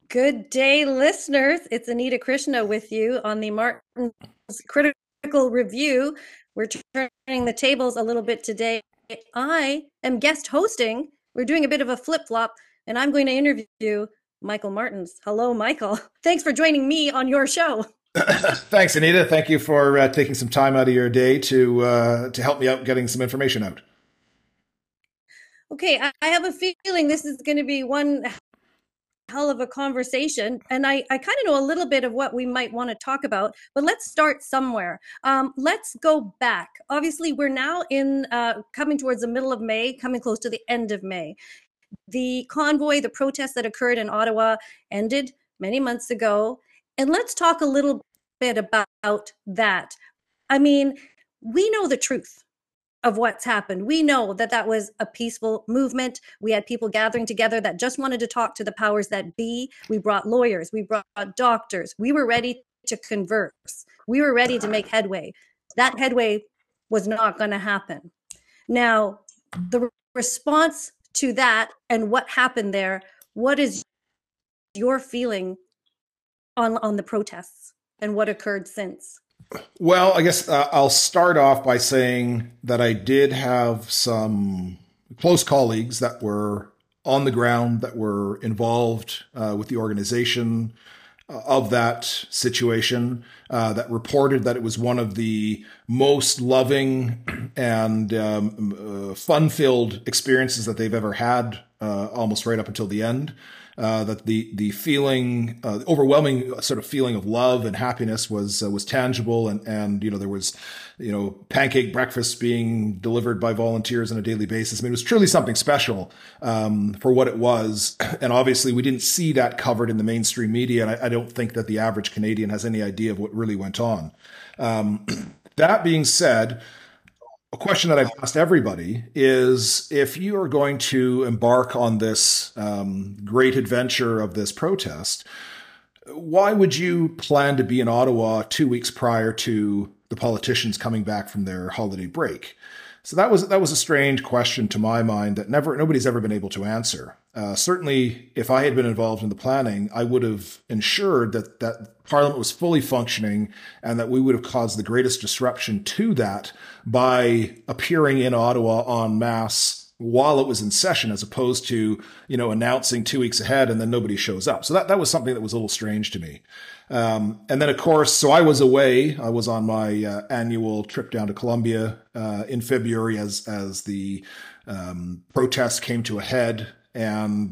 Good day, listeners. It's Anita Krishna with you on the Martin's Critical Review. We're turning the tables a little bit today. I am guest hosting. We're doing a bit of a flip-flop, and I'm going to interview Michael Martins. Hello, Michael. Thanks for joining me on your show. Thanks, Anita. Thank you for taking some time out of your day to help me out getting some information out. Okay, I have a feeling this is going to be one hell of a conversation, and I kind of know a little bit of what we might want to talk about, but let's start somewhere. Let's go back. Obviously, we're now in coming towards the middle of May, coming close to the end of May. The convoy, the protests that occurred in Ottawa ended many months ago, and let's talk a little bit about that. I mean, we know the truth of what's happened. We know that that was a peaceful movement. We had people gathering together that just wanted to talk to the powers that be. We brought lawyers, we brought doctors. We were ready to converse. We were ready to make headway. That headway was not going to happen. Now, the response to that and what happened there, what is your feeling on the protests and what occurred since? Well, I guess I'll start off by saying that I did have some close colleagues that were on the ground, that were involved with the organization of that situation, that reported that it was one of the most loving and fun-filled experiences that they've ever had, almost right up until the end. That the feeling, overwhelming sort of feeling of love and happiness was tangible, and there was pancake breakfast being delivered by volunteers on a daily basis. I mean, it was truly something special for what it was, and obviously we didn't see that covered in the mainstream media, and I don't think that the average Canadian has any idea of what really went on. That being said, a question that I've asked everybody is, if you are going to embark on this great adventure of this protest, why would you plan to be in Ottawa 2 weeks prior to the politicians coming back from their holiday break? So that was a strange question to my mind that nobody's ever been able to answer. Certainly, if I had been involved in the planning, I would have ensured that Parliament was fully functioning and that we would have caused the greatest disruption to that by appearing in Ottawa en masse while it was in session, as opposed to, announcing 2 weeks ahead and then nobody shows up. So that was something that was a little strange to me. And then, of course, so I was away. I was on my annual trip down to Colombia in February as the protests came to a head. And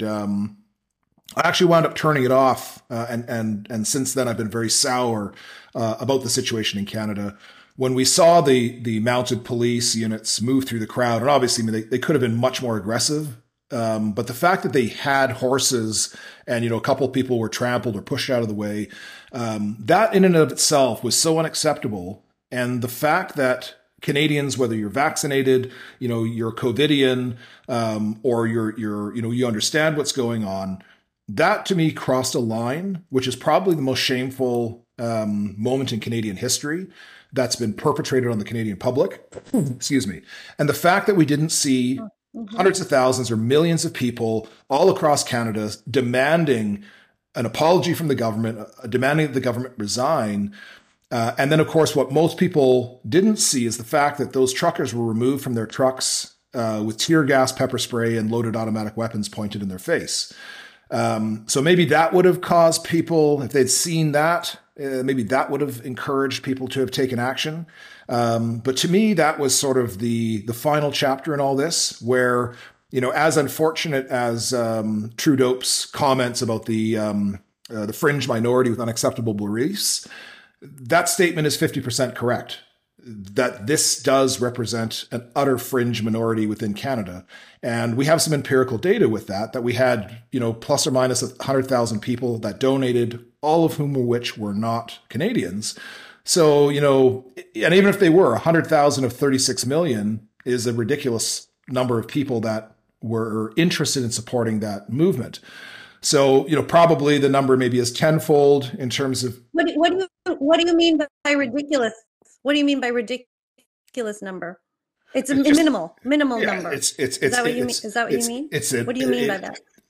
I actually wound up turning it off. And since then, I've been very sour about the situation in Canada. When we saw the mounted police units move through the crowd, and obviously, I mean, they could have been much more aggressive. But the fact that they had horses and, a couple of people were trampled or pushed out of the way, that in and of itself was so unacceptable. And the fact that Canadians, whether you're vaccinated, you're COVIDian, or you understand what's going on, that to me crossed a line, which is probably the most shameful moment in Canadian history that's been perpetrated on the Canadian public. Excuse me. And the fact that we didn't see hundreds of thousands or millions of people all across Canada demanding an apology from the government, demanding that the government resign. And then, of course, what most people didn't see is the fact that those truckers were removed from their trucks with tear gas, pepper spray, and loaded automatic weapons pointed in their face. So maybe that would have caused people, if they'd seen that, maybe that would have encouraged people to have taken action. But to me, that was sort of the final chapter in all this, where, as unfortunate as Trudeau's comments about the fringe minority with unacceptable beliefs, that statement is 50% correct. That this does represent an utter fringe minority within Canada. And we have some empirical data with that we had, plus or minus 100,000 people that donated, all of which were not Canadians. So, and even if they were, 100,000 of 36 million is a ridiculous number of people that were interested in supporting that movement. So, probably the number maybe is tenfold in terms of. What do you mean by ridiculous? What do you mean by ridiculous number? It's a minimal Yeah, number. Is that what you mean? Is that what you mean? What do you mean by that?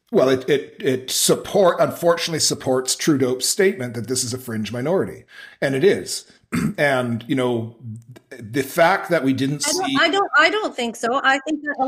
Well, unfortunately supports Trudeau's statement that this is a fringe minority, and it is. And the fact that we didn't see, I don't think so. I think that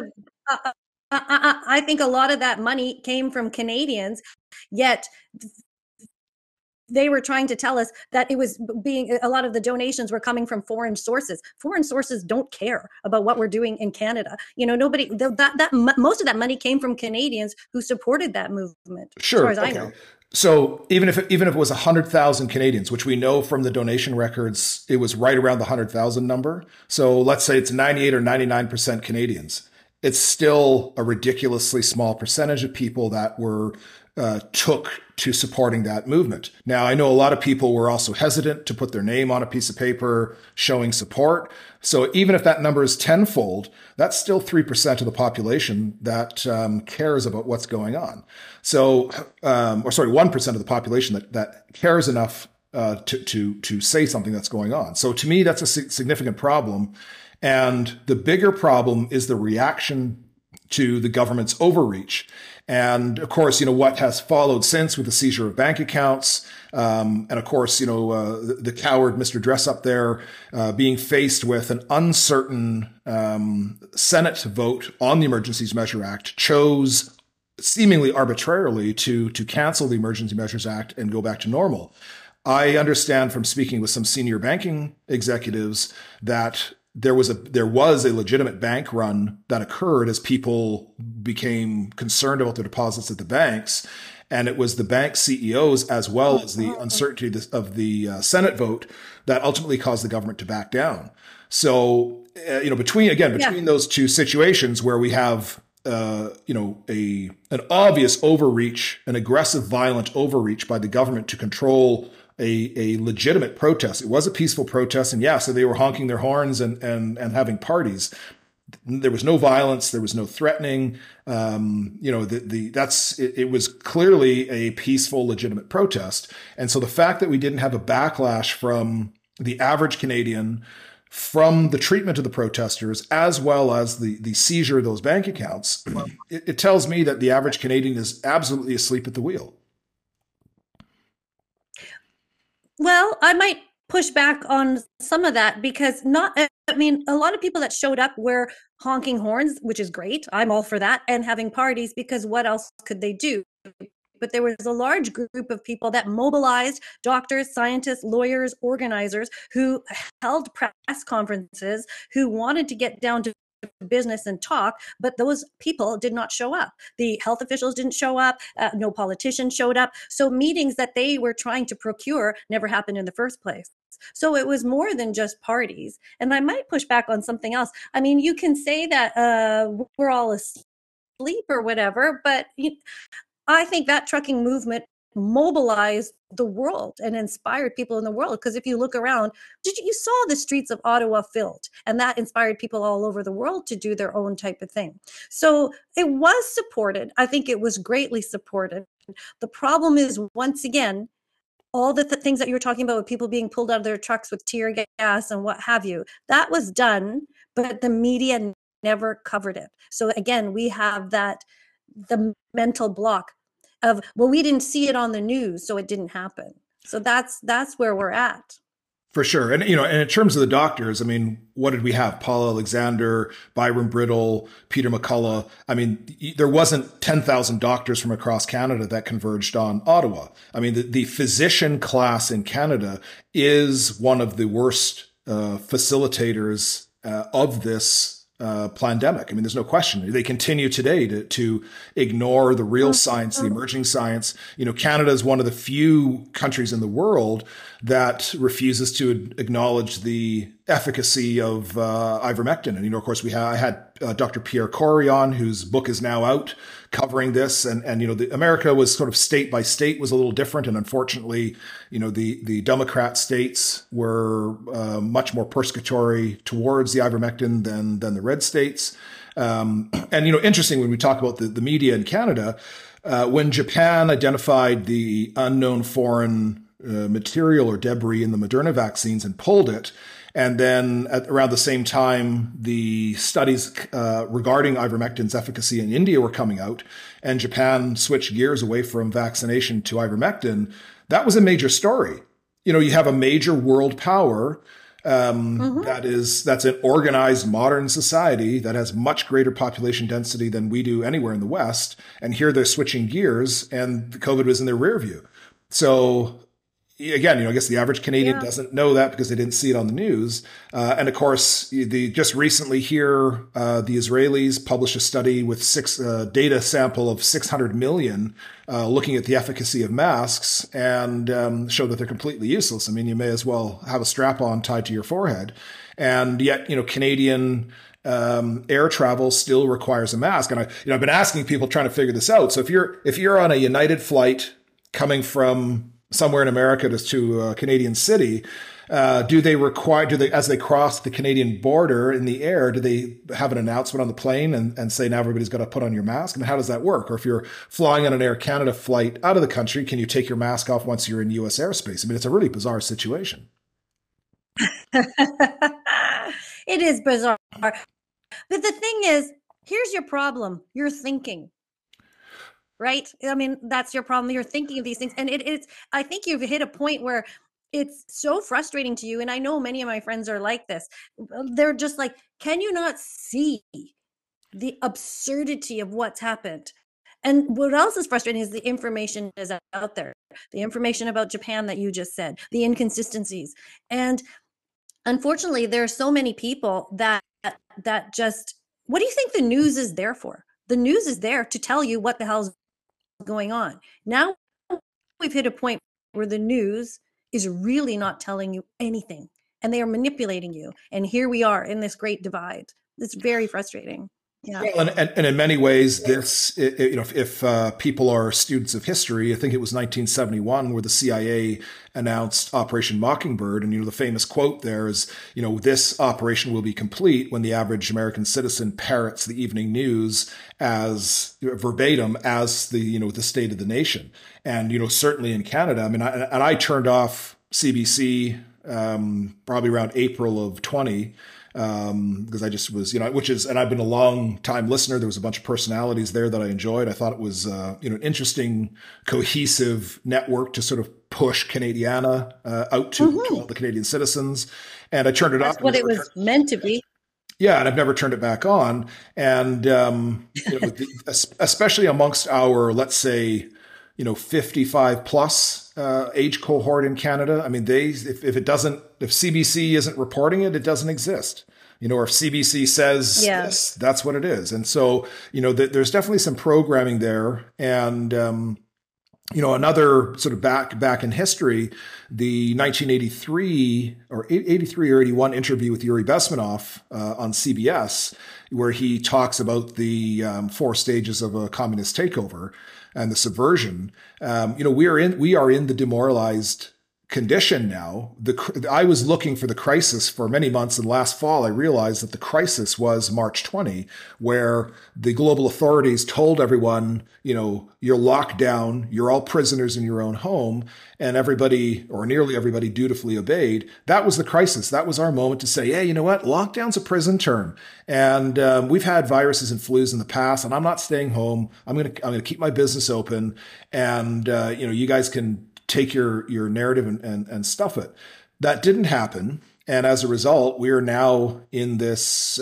I think a lot of that money came from Canadians, yet they were trying to tell us that it was being a lot of the donations were coming from foreign sources. Foreign sources don't care about what we're doing in Canada. Nobody that most of that money came from Canadians who supported that movement. Sure, as far as I know. So even if it was 100,000 Canadians, which we know from the donation records, it was right around the 100,000 number. So let's say it's 98 or 99% Canadians. It's still a ridiculously small percentage of people that were took to supporting that movement. Now, I know a lot of people were also hesitant to put their name on a piece of paper showing support. So even if that number is tenfold, that's still 3% of the population that cares about what's going on. So, 1% of the population that cares enough to say something that's going on. So to me, that's a significant problem. And the bigger problem is the reaction to the government's overreach. And of course, what has followed since with the seizure of bank accounts. And of course, the coward Mr. Dress Up there, being faced with an uncertain, Senate vote on the Emergencies Measure Act, chose seemingly arbitrarily to cancel the Emergency Measures Act and go back to normal. I understand from speaking with some senior banking executives that there was a legitimate bank run that occurred as people became concerned about their deposits at the banks. And it was the bank CEOs, as well as the uncertainty of the Senate vote, that ultimately caused the government to back down. So, between those two situations where we have, an obvious overreach, an aggressive, violent overreach by the government to control a legitimate protest. It was a peaceful protest, and so they were honking their horns and having parties. There was no violence. There was no threatening. It was clearly a peaceful, legitimate protest. And so the fact that we didn't have a backlash from the average Canadian, from the treatment of the protesters, as well as the seizure of those bank accounts, it tells me that the average Canadian is absolutely asleep at the wheel. Well, I might push back on some of that because a lot of people that showed up were honking horns, which is great. I'm all for that, and having parties, because what else could they do? But there was a large group of people that mobilized, doctors, scientists, lawyers, organizers, who held press conferences, who wanted to get down to business and talk, but those people did not show up. The health officials didn't show up. No politician showed up. So meetings that they were trying to procure never happened in the first place. So it was more than just parties. And I might push back on something else. I mean, you can say that we're all asleep or whatever, but I think that trucking movement mobilized the world and inspired people in the world. Because if you look around, you saw the streets of Ottawa filled, and that inspired people all over the world to do their own type of thing. So it was supported. I think it was greatly supported. The problem is, once again, all the things that you were talking about with people being pulled out of their trucks with tear gas and what have you, that was done, but the media never covered it. So again, we have the mental block of, well, we didn't see it on the news, so it didn't happen. So that's where we're at. For sure. And, and in terms of the doctors, I mean, what did we have? Paul Alexander, Byron Brittle, Peter McCullough. I mean, there wasn't 10,000 doctors from across Canada that converged on Ottawa. I mean, the physician class in Canada is one of the worst facilitators of this pandemic. I mean, there's no question. They continue today to ignore the real science, the emerging science. Canada is one of the few countries in the world that refuses to acknowledge the efficacy of ivermectin. And, of course, I had Dr. Pierre Corey on, whose book is now out, covering this. And America was sort of state by state was a little different. And unfortunately, the Democrat states were much more persecutory towards the ivermectin than the red states. And, interesting when we talk about the media in Canada, when Japan identified the unknown foreign material or debris in the Moderna vaccines and pulled it, And then around the same time, the studies regarding ivermectin's efficacy in India were coming out, and Japan switched gears away from vaccination to ivermectin. That was a major story. You have a major world power that's an organized modern society that has much greater population density than we do anywhere in the West. And here they're switching gears, and the COVID was in their rear view. So again, I guess the average Canadian doesn't know that because they didn't see it on the news. And of course, just recently here, the Israelis published a study with data sample of 600 million, looking at the efficacy of masks, and show that they're completely useless. I mean, you may as well have a strap on tied to your forehead. And yet, Canadian air travel still requires a mask. And I've been asking people trying to figure this out. So if you're on a United flight coming from somewhere in America to a Canadian city, do they, as they cross the Canadian border in the air, do they have an announcement on the plane and say, now everybody's got to put on your mask? And how does that work? Or if you're flying on an Air Canada flight out of the country, can you take your mask off once you're in U.S. airspace? I mean, it's a really bizarre situation. It is bizarre. But the thing is, here's your problem. You're thinking. Right? I mean, that's your problem. You're thinking of these things. And I think you've hit a point where it's so frustrating to you. And I know many of my friends are like this. They're just like, can you not see the absurdity of what's happened? And what else is frustrating is the information is out there. The information about Japan that you just said, the inconsistencies. And unfortunately, there are so many people that just, what do you think the news is there for? The news is there to tell you what the hell's going on. Now we've hit a point where the news is really not telling you anything, and they are manipulating you. And here we are in this great divide. It's very frustrating. Yeah. Well, and in many ways, this, if people are students of history, I think it was 1971 where the CIA announced Operation Mockingbird. And, the famous quote there is, this operation will be complete when the average American citizen parrots the evening news as verbatim as the state of the nation. And, certainly in Canada, I mean, I turned off CBC probably around April of 20. Because I just was, and I've been a long time listener. There was a bunch of personalities there that I enjoyed. I thought it was, an interesting, cohesive network to sort of push Canadiana out to all the Canadian citizens. And I turned it off. That's what it was meant to be. Yeah, and I've never turned it back on. And especially amongst our, let's say, 55 plus age cohort in Canada. I mean, if CBC isn't reporting it, it doesn't exist. Or if CBC says this, that's what it is. And so, there's definitely some programming there. And, another sort of back in history, the 1983 or 83 or 81 interview with Yuri Bezmenov on CBS, where he talks about the 4 stages of a communist takeover and the subversion. We are in the demoralized condition now. I was looking for the crisis for many months, and last fall I realized that the crisis was March 20, where the global authorities told everyone, you're locked down, you're all prisoners in your own home, and everybody, or nearly everybody, dutifully obeyed. That was the crisis. That was our moment to say, hey, you know what? Lockdown's a prison term. And we've had viruses and flus in the past, and I'm not staying home. I'm gonna keep my business open, and you guys can take your narrative and stuff it. That didn't happen. And as a result, we are now in this,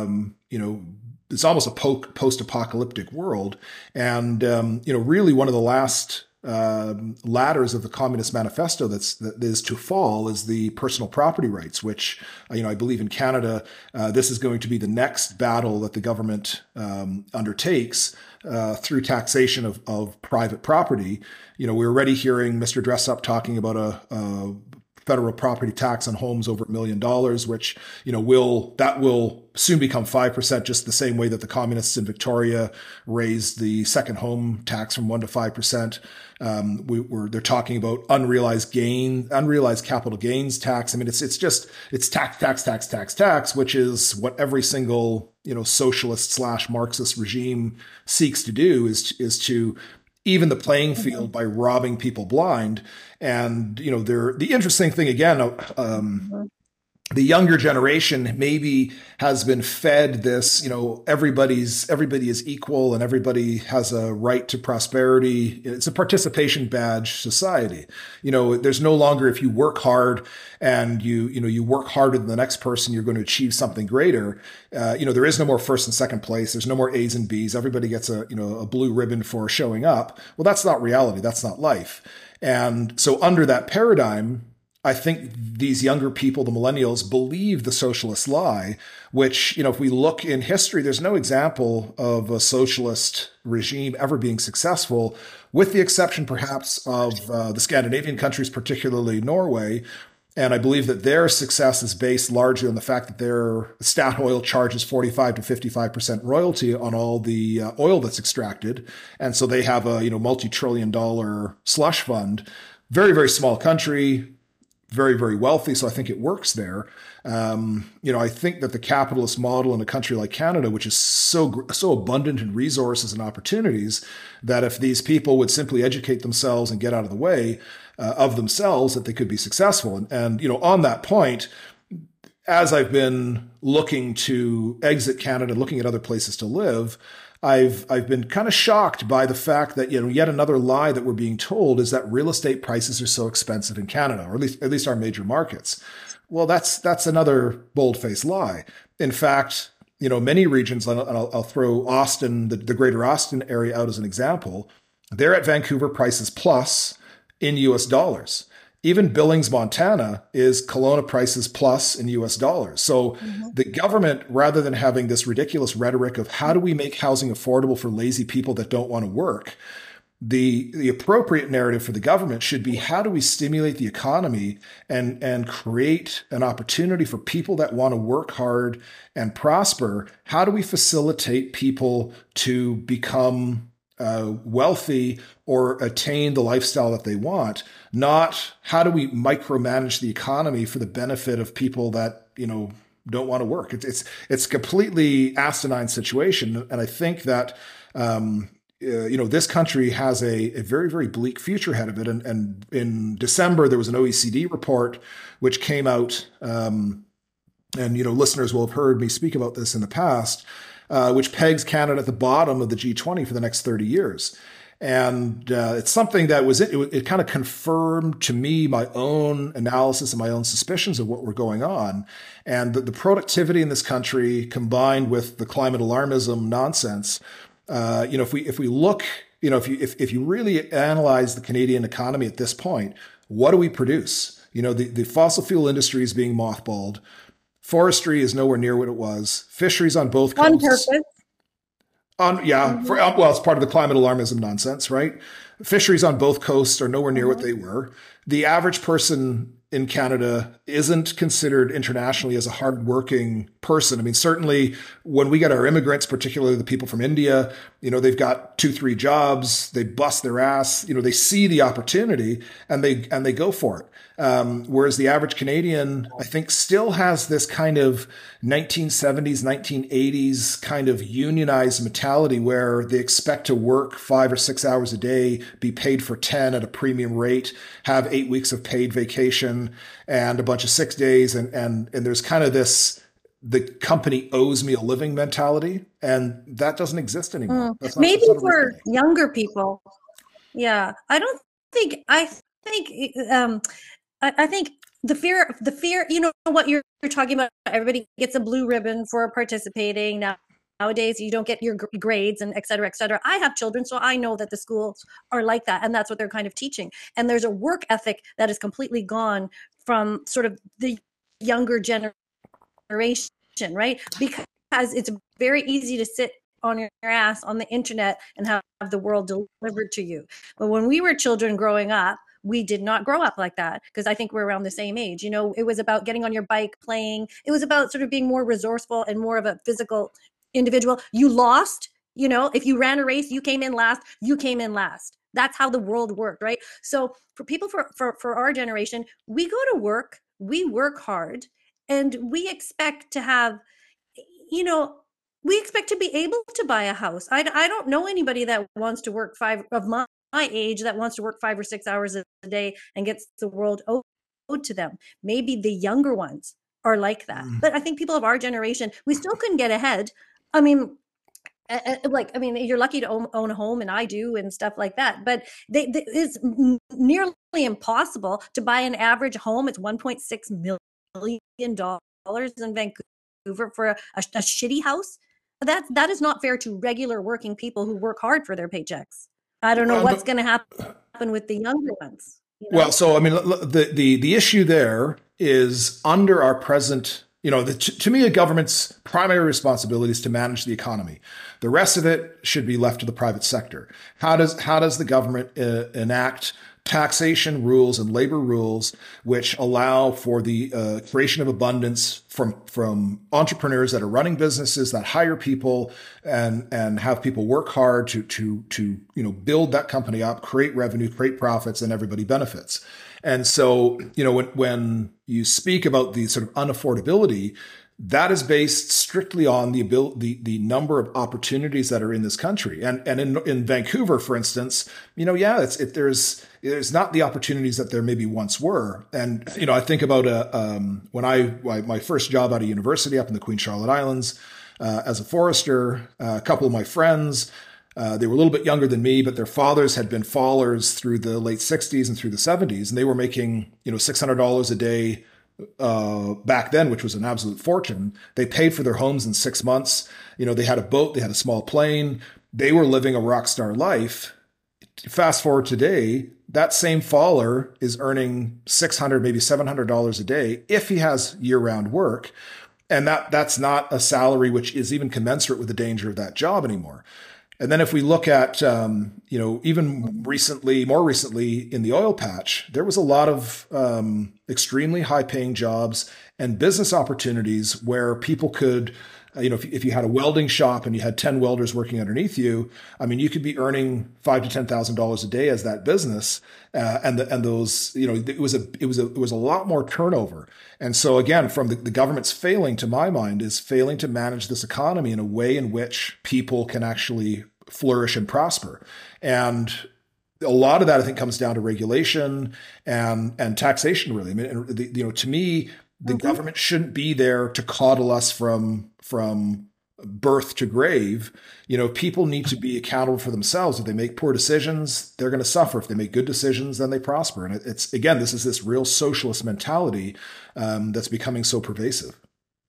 it's almost a post-apocalyptic world. And, really one of the last ladders of the Communist Manifesto that is to fall is the personal property rights, which, I believe in Canada, this is going to be the next battle that the government undertakes through taxation of private property. We're already hearing Mr. Dressup talking about a federal property tax on homes over $1 million, which, will soon become 5%, just the same way that the communists in Victoria raised the second home tax from 1% to 5%. They're talking about unrealized capital gains tax. I mean, it's tax, which is what every single, socialist / Marxist regime seeks to do is to even the playing field by robbing people blind. And, the interesting thing again, the younger generation maybe has been fed this, everybody is equal and everybody has a right to prosperity. It's a participation badge society. There's no longer, if you work hard and you work harder than the next person, you're going to achieve something greater. There is no more first and second place. There's no more A's and B's. Everybody gets a blue ribbon for showing up. Well, that's not reality. That's not life. And so under that paradigm, I think these younger people, the millennials, believe the socialist lie, which, if we look in history, there's no example of a socialist regime ever being successful, with the exception perhaps of the Scandinavian countries, particularly Norway. And I believe that their success is based largely on the fact that their Statoil charges 45 to 55% royalty on all the oil that's extracted. And so they have a, multi-trillion-dollar slush fund. Very, very small country, very, very wealthy. So I think it works there. I think that the capitalist model in a country like Canada, which is so abundant in resources and opportunities, that if these people would simply educate themselves and get out of the way of themselves, that they could be successful. And on that point, as I've been looking to exit Canada, looking at other places to live, I've been kind of shocked by the fact that, yet another lie that we're being told is that real estate prices are so expensive in Canada, or at least our major markets. Well, that's another bold-faced lie. In fact, many regions, and I'll throw Austin, the greater Austin area out as an example, they're at Vancouver prices plus in US dollars. Even Billings, Montana is Kelowna prices plus in US dollars. So the government, rather than having this ridiculous rhetoric of how do we make housing affordable for lazy people that don't want to work, the appropriate narrative for the government should be how do we stimulate the economy and create an opportunity for people that want to work hard and prosper? How do we facilitate people to become wealthy or attain the lifestyle that they want? Not how do we micromanage the economy for the benefit of people that, don't want to work. It's completely asinine situation. And I think that, this country has a very, very bleak future ahead of it. And in December, there was an OECD report which came out, and, listeners will have heard me speak about this in the past, which pegs Canada at the bottom of the G20 for the next 30 years. And it's something that it kind of confirmed to me my own analysis and my own suspicions of what were going on. And the productivity in this country combined with the climate alarmism nonsense, if we look, if you really analyze the Canadian economy at this point, what do we produce? The fossil fuel industry is being mothballed. Forestry is nowhere near what it was. Fisheries on both coasts. On purpose. It's part of the climate alarmism nonsense, right? Fisheries on both coasts are nowhere near what they were. The average person in Canada isn't considered internationally as a hardworking person. I mean, certainly when we get our immigrants, particularly the people from India, they've got 2-3 jobs, they bust their ass, they see the opportunity and they go for it. Whereas the average Canadian, I think, still has this kind of 1970s, 1980s kind of unionized mentality where they expect to work 5 or 6 hours a day, be paid for 10 at a premium rate, have 8 weeks of paid vacation and a bunch of 6 days. And there's kind of this, the company owes me a living mentality. And that doesn't exist anymore. Maybe for younger people. Yeah. I think the fear, what you're talking about, everybody gets a blue ribbon for participating. Nowadays, you don't get your grades and et cetera, et cetera. I have children, so I know that the schools are like that. And that's what they're kind of teaching. And there's a work ethic that is completely gone from sort of the younger generation, right? Because it's very easy to sit on your ass on the internet and have the world delivered to you. But when we were children growing up, we did not grow up like that, because I think we're around the same age. It was about getting on your bike, playing. It was about sort of being more resourceful and more of a physical individual. You lost, if you ran a race, you came in last. That's how the world worked, right? So for people for our generation, we go to work, we work hard, and we expect to have, we expect to be able to buy a house. I don't know anybody that wants to work of my age that wants to work 5 or 6 hours a day and gets the world owed to them. Maybe the younger ones are like that. But I think people of our generation, we still couldn't get ahead. I mean, you're lucky to own a home, and I do, and stuff like that. But it's nearly impossible to buy an average home. It's $1.6 million in Vancouver for a shitty house. That is not fair to regular working people who work hard for their paychecks. I don't know what's going to happen with the younger ones. You know? Well, so I mean, the issue there is under our present. To me, a government's primary responsibility is to manage the economy. The rest of it should be left to the private sector. How does the government enact taxation rules and labor rules which allow for the creation of abundance from entrepreneurs that are running businesses that hire people and have people work hard to build that company up, create revenue, create profits, and everybody benefits. And so, when you speak about the sort of unaffordability, that is based strictly on the number of opportunities that are in this country. And in Vancouver, for instance, there's not the opportunities that there maybe once were. And, I think about my first job out of university up in the Queen Charlotte Islands, as a forester, a couple of my friends, they were a little bit younger than me, but their fathers had been fallers through the late 60s and through the 70s. And they were making, $600 a day back then, which was an absolute fortune. They paid for their homes in 6 months. They had a boat, they had a small plane. They were living a rock star life. Fast forward today, that same faller is earning $600, maybe $700 a day if he has year-round work. And that's not a salary which is even commensurate with the danger of that job anymore. And then if we look at, even more recently in the oil patch, there was a lot of extremely high paying jobs and business opportunities where people could, if you had a welding shop and you had 10 welders working underneath you, I mean, you could be earning $5,000 to $10,000 a day as that business. And those, it was a lot more turnover. And so again, from the government's failing, to my mind, is failing to manage this economy in a way in which people can actually flourish and prosper. And a lot of that, I think, comes down to regulation and taxation, really. I mean, to me, the government shouldn't be there to coddle us from birth to grave. People need to be accountable for themselves. If they make poor decisions, they're going to suffer. If they make good decisions, then they prosper. And this is this real socialist mentality that's becoming so pervasive.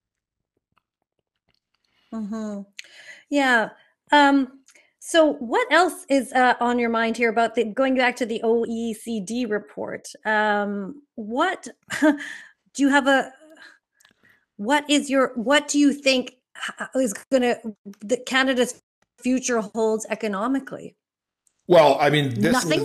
Mm-hmm. Yeah. So what else is on your mind here about going back to the OECD report? What do you have what do you think is that Canada's future holds economically? Well, I mean, Nothing.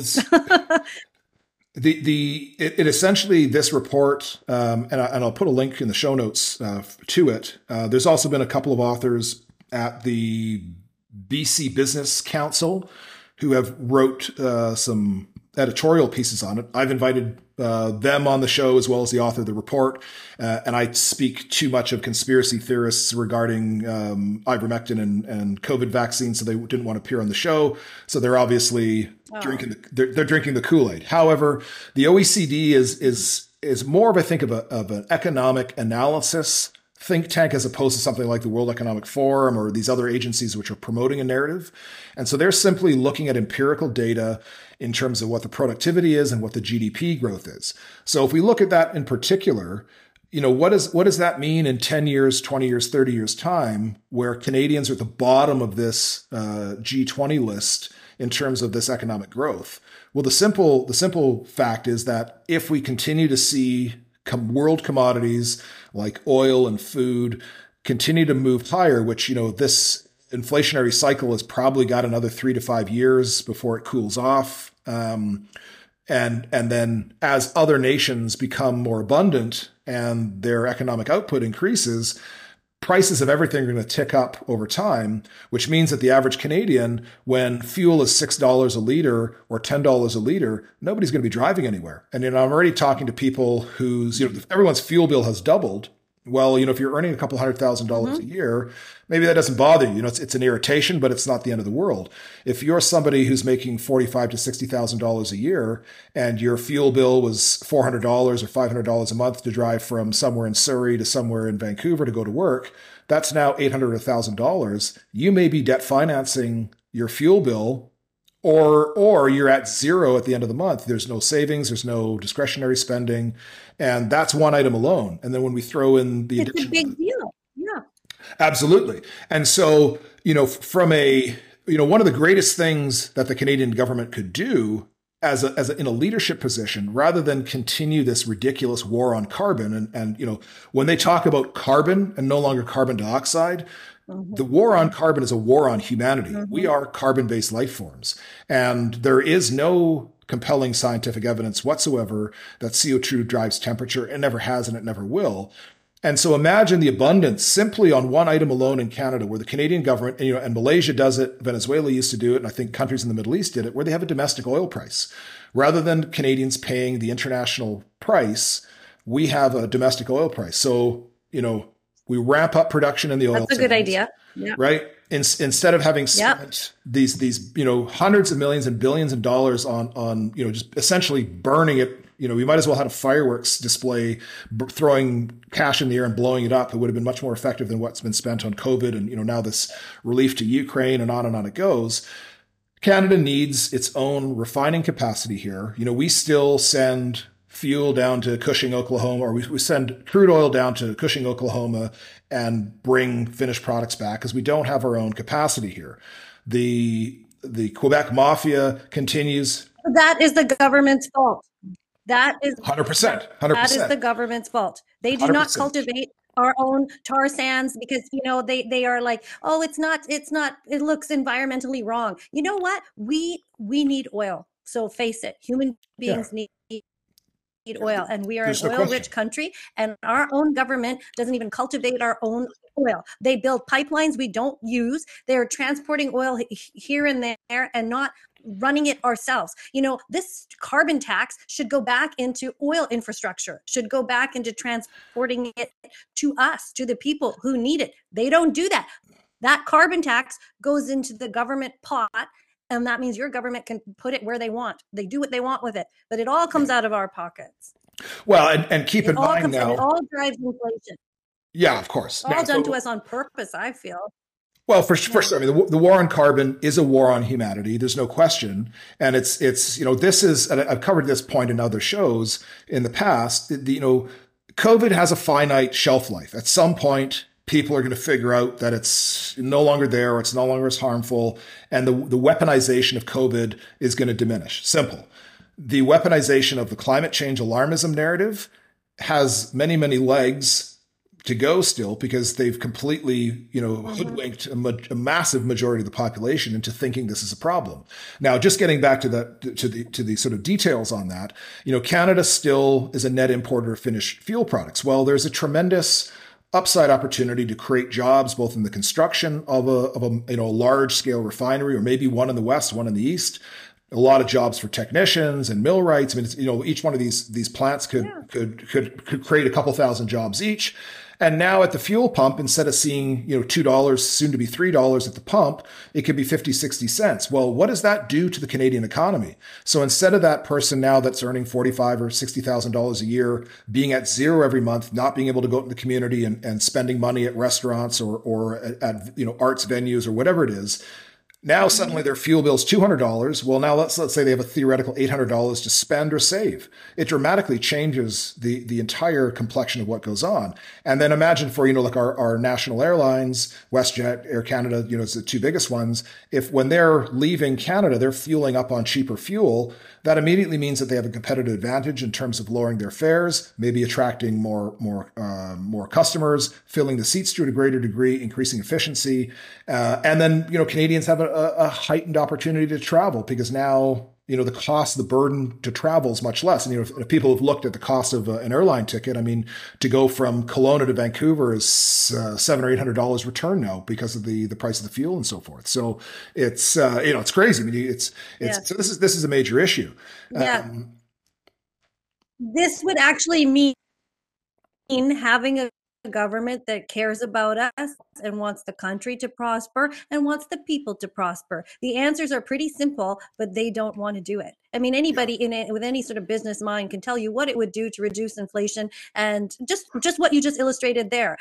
It essentially, this report, and I'll put a link in the show notes to it. There's also been a couple of authors at the BC Business Council who have wrote some editorial pieces on it. I've invited them on the show as well as the author of the report. And I speak too much of conspiracy theorists regarding ivermectin and COVID vaccines, so they didn't want to appear on the show. So they're obviously drinking the Kool-Aid. However, the OECD is more of, I think, of an economic analysis think tank as opposed to something like the World Economic Forum or these other agencies which are promoting a narrative. And so they're simply looking at empirical data in terms of what the productivity is and what the GDP growth is. So if we look at that in particular, what does that mean in 10 years, 20 years, 30 years time, where Canadians are at the bottom of this G20 list in terms of this economic growth? Well, the simple fact is that if we continue to see world commodities like oil and food continue to move higher, which, this inflationary cycle has probably got another 3 to 5 years before it cools off. And then as other nations become more abundant and their economic output increases, prices of everything are going to tick up over time, which means that the average Canadian, when fuel is $6 a liter or $10 a liter, nobody's going to be driving anywhere. And I'm already talking to people everyone's fuel bill has doubled. Well, if you're earning a couple $100,000 a Mm-hmm. year, maybe that doesn't bother you. It's an irritation, but it's not the end of the world. If you're somebody who's making $45,000 to $60,000 a year, and your fuel bill was $400 or $500 a month to drive from somewhere in Surrey to somewhere in Vancouver to go to work, that's now $800 or $1,000. You may be debt financing your fuel bill, or you're at zero at the end of the month. There's no savings, there's no discretionary spending, and that's one item alone. And then when we throw in the It's a addition, big deal. Yeah. absolutely. And so, from one of the greatest things that the Canadian government could do in a leadership position, rather than continue this ridiculous war on carbon, and when they talk about carbon and no longer carbon dioxide, the Mm-hmm. war on carbon is a war on humanity. We Mm-hmm. are carbon-based life forms, and there is no compelling scientific evidence whatsoever that CO2 drives temperature. It never has, and it never will. And so imagine the abundance simply on one item alone in Canada, where the Canadian government, and Malaysia does it, Venezuela used to do it, and I think countries in the Middle East did it, where they have a domestic oil price. Rather than Canadians paying the international price, we have a domestic oil price. So, we ramp up production in the oil That's a good sands, idea. Yeah. right? Instead of having Yeah. spent these hundreds of millions and billions of dollars on just essentially burning it, we might as well have a fireworks display, throwing cash in the air and blowing it up. It would have been much more effective than what's been spent on COVID and now this relief to Ukraine, and on it goes. Canada needs its own refining capacity here. We still send fuel down to Cushing, Oklahoma, or we send crude oil down to Cushing, Oklahoma, and bring finished products back because we don't have our own capacity here. The Quebec mafia continues. That is the government's fault. That is 100%, that is the 100%, government's fault. They do not 100%. cultivate our own tar sands because they are like, oh, it's not it looks environmentally wrong. You know what? We need oil. So face it, human Yeah, beings need oil, and we are an there's no oil question. rich country, and our own government doesn't even cultivate our own oil. They build pipelines we don't use. They're transporting oil here and there and not running it ourselves. This carbon tax should go back into oil infrastructure, should go back into transporting it to us, to the people who need it. They don't do that. That carbon tax goes into the government pot, and that means your government can put it where they want. They do what they want with it, but it all comes out of our pockets. Well, and keep It in all mind comes, and it now, all drives inflation. yeah, of course. It's all Now, done to us on purpose, I feel. well, for Yeah. sure. I mean, the war on carbon is a war on humanity. There's no question. And this is, and I've covered this point in other shows in the past. COVID has a finite shelf life. At some point, people are going to figure out that it's no longer there, or it's no longer as harmful, and the weaponization of COVID is going to diminish. Simple. The weaponization of the climate change alarmism narrative has many, many legs to go still, because they've completely, Mm-hmm. hoodwinked a massive majority of the population into thinking this is a problem. Now, just getting back to the sort of details on that, Canada still is a net importer of finished fuel products. Well, there's a tremendous upside opportunity to create jobs both in the construction of a large scale refinery, or maybe one in the west, one in the east. A lot of jobs for technicians and millwrights. I mean, each one of these plants Yeah. could create a couple thousand jobs each. And now at the fuel pump, instead of seeing, $2, soon to be $3 at the pump, it could be 50, 60 cents. Well, what does that do to the Canadian economy? So instead of that person now that's earning $45,000 or $60,000 a year being at zero every month, not being able to go out in the community and spending money at restaurants or at arts venues or whatever it is, now suddenly their fuel bill is $200. Well, now let's say they have a theoretical $800 to spend or save. It dramatically changes the entire complexion of what goes on. And then imagine for like our national airlines, WestJet, Air Canada, it's the two biggest ones. If when they're leaving Canada, they're fueling up on cheaper fuel, that immediately means that they have a competitive advantage in terms of lowering their fares, maybe attracting more customers, filling the seats to a greater degree, increasing efficiency, and then Canadians have a heightened opportunity to travel, because now the cost, the burden to travel is much less. And if people have looked at the cost of an airline ticket, I mean, to go from Kelowna to Vancouver is $700 or $800 return now because of the price of the fuel and so forth. So it's it's crazy. I mean, Yes. so this is a major issue. Yeah. Um, This would actually mean having a government that cares about us and wants the country to prosper and wants the people to prosper? The answers are pretty simple, but they don't want to do it. I mean, anybody in it with any sort of business mind can tell you what it would do to reduce inflation, and just what you just illustrated there.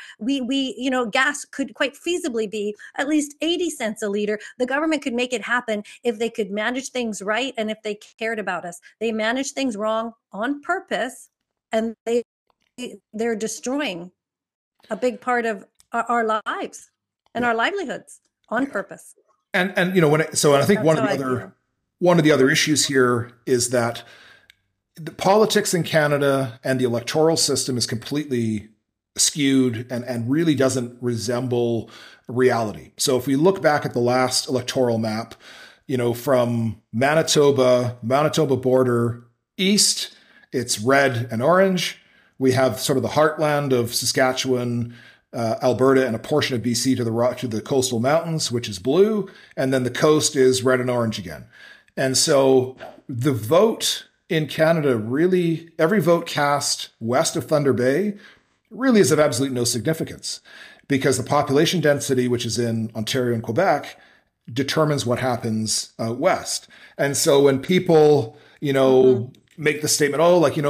Gas could quite feasibly be at least 80 cents a liter. The government could make it happen if they could manage things right and if they cared about us. They manage things wrong on purpose, and they're destroying a big part of our lives and our livelihoods on purpose. And I think one of the other issues here is that the politics in Canada and the electoral system is completely skewed and really doesn't resemble reality. So if we look back at the last electoral map, from Manitoba border east, it's red and orange. We have sort of the heartland of Saskatchewan, Alberta, and a portion of BC to the coastal mountains, which is blue. And then the coast is red and orange again. And so the vote in Canada, really, every vote cast west of Thunder Bay really is of absolute no significance, because the population density, which is in Ontario and Quebec, determines what happens west. And so when people, make the statement,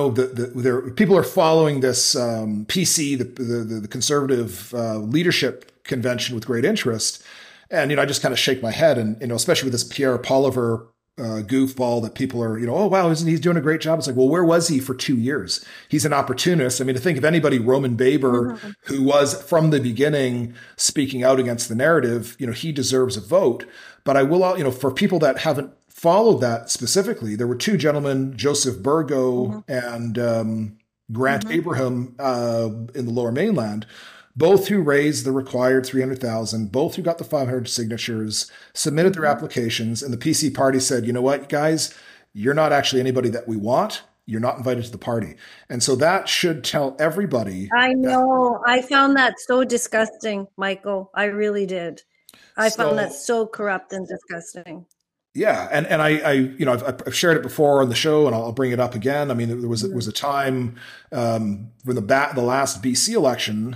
people are following this PC, the conservative leadership convention, with great interest. And, I just kind of shake my head, and, especially with this Pierre Poilievre goofball that people are, oh, wow, isn't he doing a great job? It's like, well, where was he for 2 years? He's an opportunist. I mean, to think of anybody, Roman Baber, who was from the beginning speaking out against the narrative, he deserves a vote. But I will, for people that haven't followed that specifically, there were two gentlemen, Joseph Burgo and Grant Abraham in the Lower Mainland, both who raised the required 300,000, both who got the 500 signatures, submitted their applications, and the PC party said, you know what, guys, you're not actually anybody that we want. You're not invited to the party. And so that should tell everybody. I know. I found that so disgusting, Michael. I really did. I found that so corrupt and disgusting. Yeah, and I've shared it before on the show, and I'll bring it up again. I mean, there was a time when the last BC election,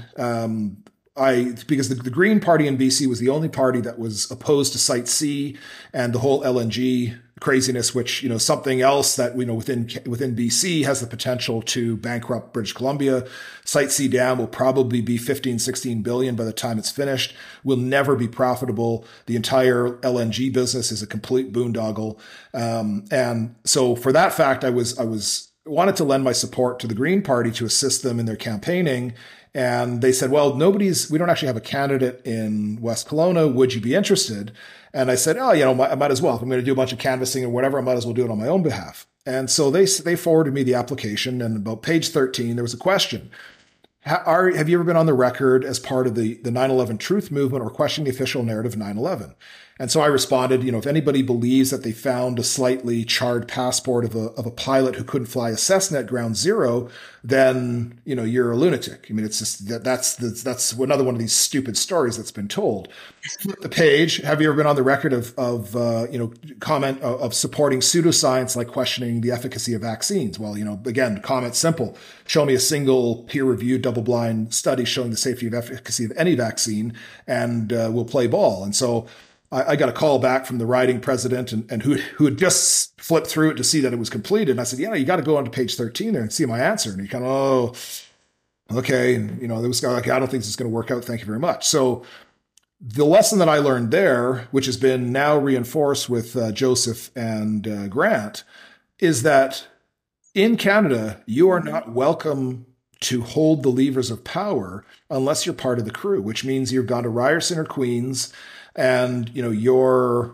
because the Green Party in BC was the only party that was opposed to Site C and the whole LNG craziness, which, something else that within BC has the potential to bankrupt British Columbia. Site C Dam will probably be 15, 16 billion by the time it's finished, will never be profitable. The entire LNG business is a complete boondoggle. And so for that fact, I wanted to lend my support to the Green Party to assist them in their campaigning. And they said, well, we don't actually have a candidate in West Kelowna. Would you be interested? And I said, I might as well. If I'm going to do a bunch of canvassing or whatever, I might as well do it on my own behalf. And so they forwarded me the application, and about page 13, there was a question. Have you ever been on the record as part of the 9/11 truth movement or questioning the official narrative of 9/11? And so I responded, if anybody believes that they found a slightly charred passport of a pilot who couldn't fly a Cessna at ground zero, then, you're a lunatic. I mean, it's just that's another one of these stupid stories that's been told. Flip the page. Have you ever been on the record of comment of supporting pseudoscience, like questioning the efficacy of vaccines? Well, again, comment simple. Show me a single peer-reviewed double-blind study showing the safety and efficacy of any vaccine, and we'll play ball. And so I got a call back from the riding president and who had just flipped through it to see that it was completed. And I said, you got to go on to page 13 there and see my answer. And he kind of, okay. And, there was like, I don't think this is going to work out. Thank you very much. So the lesson that I learned there, which has been now reinforced with Joseph and Grant, is that in Canada, you are not welcome to hold the levers of power unless you're part of the crew, which means you've gone to Ryerson or Queens. And, your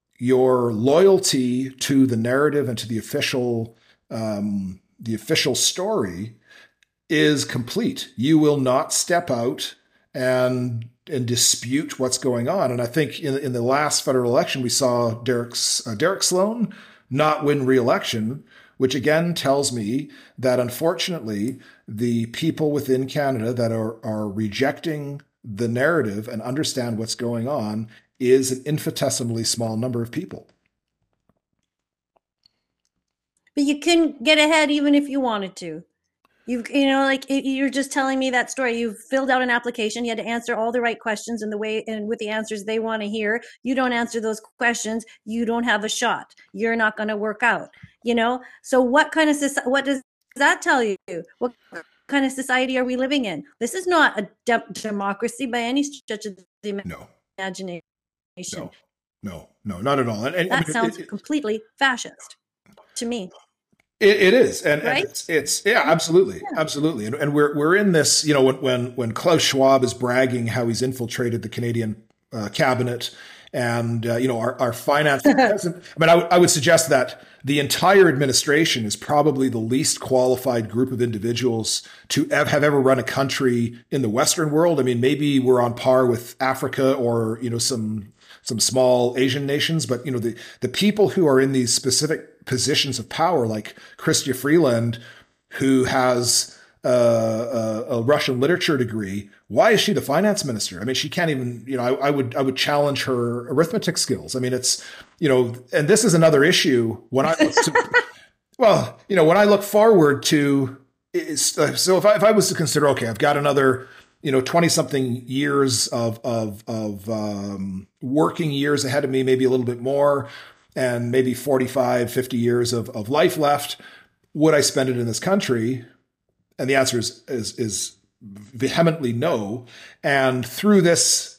loyalty to the narrative and to the official story is complete. You will not step out and dispute what's going on. And I think in the last federal election, we saw Derek Sloan not win re-election, which again tells me that unfortunately, the people within Canada that are rejecting the narrative and understand what's going on is an infinitesimally small number of people. But you couldn't get ahead even if you wanted to. Like you're just telling me that story. You've filled out an application. You had to answer all the right questions in the way and with the answers they want to hear. You don't answer those questions, you don't have a shot. You're not going to work out. So what does that tell you? What kind of society are we living in? This is not a democracy by any stretch of the No, imagination. no, no, not at all. And I That mean, sounds completely fascist to me, it is, and right? it's yeah, absolutely, Yeah. absolutely, and we're in this. When Klaus Schwab is bragging how he's infiltrated the Canadian cabinet, and our finance. I mean, I would suggest that the entire administration is probably the least qualified group of individuals to have ever run a country in the Western world. I mean, maybe we're on par with Africa or some small Asian nations, but the people who are in these specific positions of power, like Chrystia Freeland, who has a Russian literature degree. Why is she the finance minister? I mean, she can't even. I would challenge her arithmetic skills. I mean, it's and this is another issue when I look when I look forward to. So if I was to consider, okay, I've got another 20 something years of working years ahead of me, maybe a little bit more, and maybe 45, 50 years of life left. Would I spend it in this country? And the answer is vehemently no. And through this,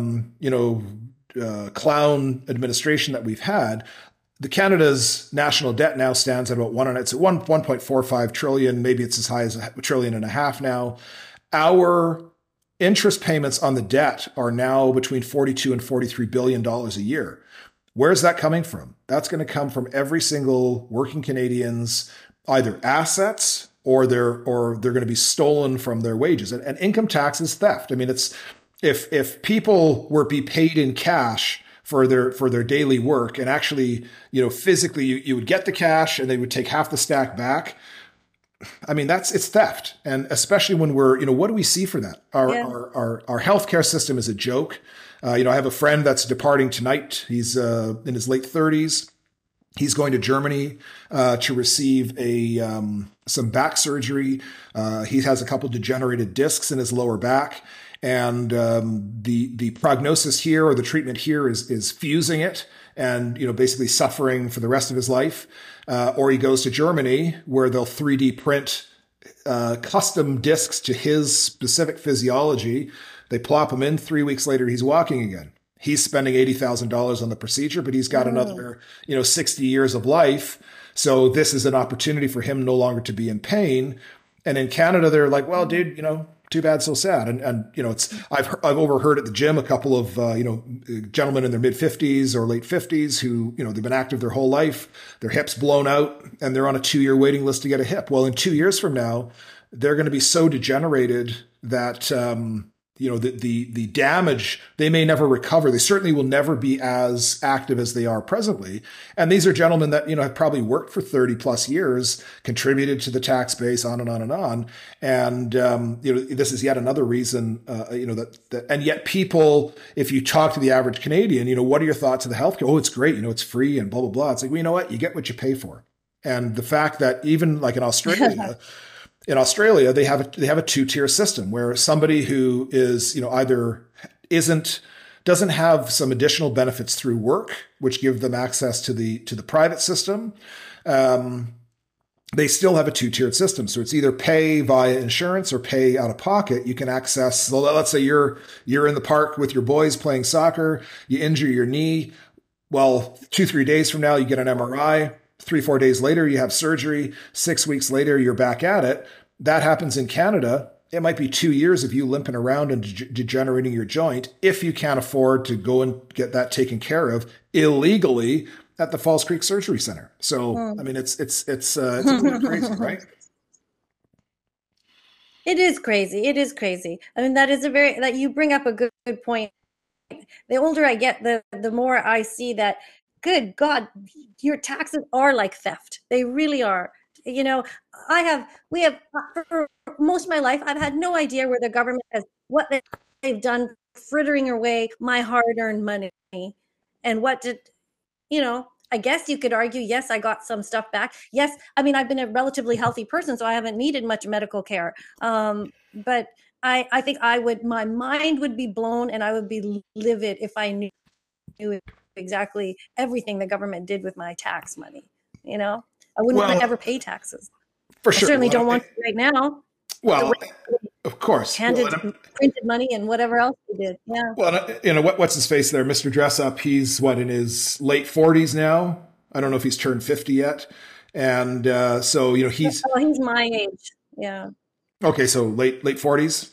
clown administration that we've had, the Canada's national debt now stands at about 1.45 trillion. Maybe it's as high as $1.5 trillion now. Our interest payments on the debt are now between $42 and $43 billion a year. Where's that coming from? That's going to come from every single working Canadian's either assets or they're going to be stolen from their wages. And income tax is theft. I mean, it's if people were be paid in cash for their daily work, and actually, physically you would get the cash and they would take half the stack back. I mean, it's theft. And especially when we're, what do we see for that? Our healthcare system is a joke. I have a friend that's departing tonight. He's in his late 30s. He's going to Germany to receive some back surgery. He has a couple degenerated discs in his lower back, and the prognosis here or the treatment here is fusing it and basically suffering for the rest of his life. Or he goes to Germany where they'll 3D print custom discs to his specific physiology. They plop him in. 3 weeks later, he's walking again. He's spending $80,000 on the procedure, but he's got another, 60 years of life. So this is an opportunity for him no longer to be in pain. And in Canada, they're like, well, dude, too bad, so sad. And I've overheard at the gym a couple of, gentlemen in their mid 50s or late 50s who, they've been active their whole life, their hips blown out, and they're on a 2-year waiting list to get a hip. Well, in 2 years from now, they're going to be so degenerated that, the damage, they may never recover. They certainly will never be as active as they are presently. And these are gentlemen that, have probably worked for 30 plus years, contributed to the tax base, on and on and on. And, this is yet another reason, and yet people, if you talk to the average Canadian, what are your thoughts of the healthcare? Oh, it's great. It's free and blah, blah, blah. It's like, well, you know what? You get what you pay for. And the fact that even like in Australia, they have a 2-tier system where somebody who is, either doesn't have some additional benefits through work, which give them access to the private system. They still have a 2-tiered system. So it's either pay via insurance or pay out of pocket. You can access, so let's say you're in the park with your boys playing soccer, you injure your knee. Well, 2-3 days from now, you get an MRI. 3-4 days later, you have surgery. 6 weeks later, you're back at it. That happens in Canada. It might be 2 years of you limping around and degenerating your joint if you can't afford to go and get that taken care of illegally at the Falls Creek Surgery Center. So, I mean, it's a little crazy, right? It is crazy. It is crazy. I mean, that you bring up a good point. The older I get, the more I see that, good God, your taxes are like theft. They really are. We have for most of my life, I've had no idea where the government what they've done frittering away my hard-earned money, and what did, I guess you could argue, yes, I got some stuff back. Yes, I mean, I've been a relatively healthy person, so I haven't needed much medical care. But I think my mind would be blown and I would be livid if I knew exactly everything the government did with my tax money. You know, I wouldn't ever pay taxes. For I sure. certainly don't want to right now. Well, of course. Handed printed money and whatever else we did. Yeah. Well, you know, what's his face there? Mr. Dressup, he's in his late 40s now. I don't know if he's turned 50 yet. And so, you know, he's my age. Yeah. Okay, so late 40s.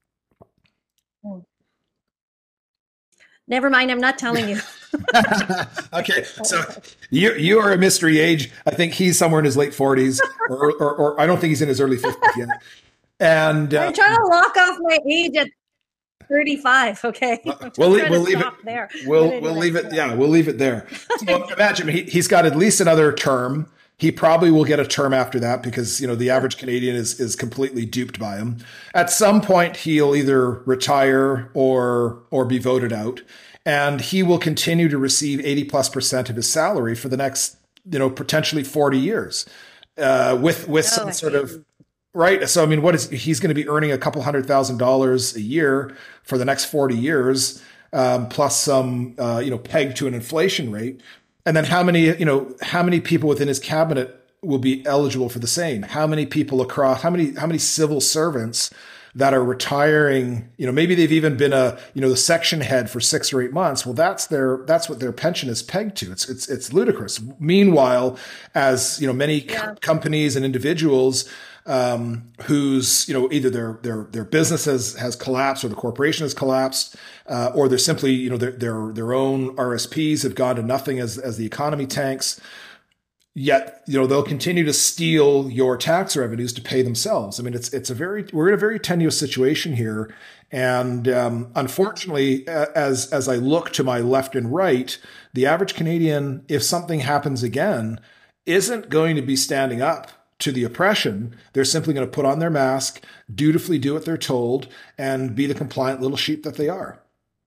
Never mind, I'm not telling you. Okay, so you are a mystery age. I think he's somewhere in his late 40s, or I don't think he's in his early 50s yet. And I'm trying to lock off my age at 35. Okay, we'll leave it there. We'll leave it. Yeah, we'll leave it there. So imagine he's got at least another term. He probably will get a term after that because, you know, the average Canadian is completely duped by him. At some point, he'll either retire or be voted out, and he will continue to receive 80+% of his salary for the next, you know, potentially 40 years, with some sort of right. So I mean, he's going to be earning a couple $100,000 a year for the next 40 years, plus some, you know, pegged to an inflation rate. And then how many people within his cabinet will be eligible for the same? How many people across, how many civil servants that are retiring, you know, maybe they've even been the section head for 6 or 8 months. Well, that's what their pension is pegged to. It's ludicrous. Meanwhile, as, you know, many companies and individuals, whose, you know, either their business has collapsed or the corporation has collapsed, or they're simply, you know, their own RSPs have gone to nothing as the economy tanks. Yet, you know, they'll continue to steal your tax revenues to pay themselves. I mean, we're in a very tenuous situation here. And, unfortunately, as I look to my left and right, the average Canadian, if something happens again, isn't going to be standing up to the oppression. They're simply going to put on their mask, dutifully do what they're told, and be the compliant little sheep that they are.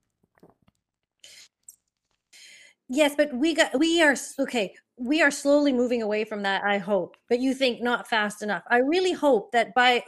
Yes, but we are slowly moving away from that, I hope. But you think not fast enough. I really hope that by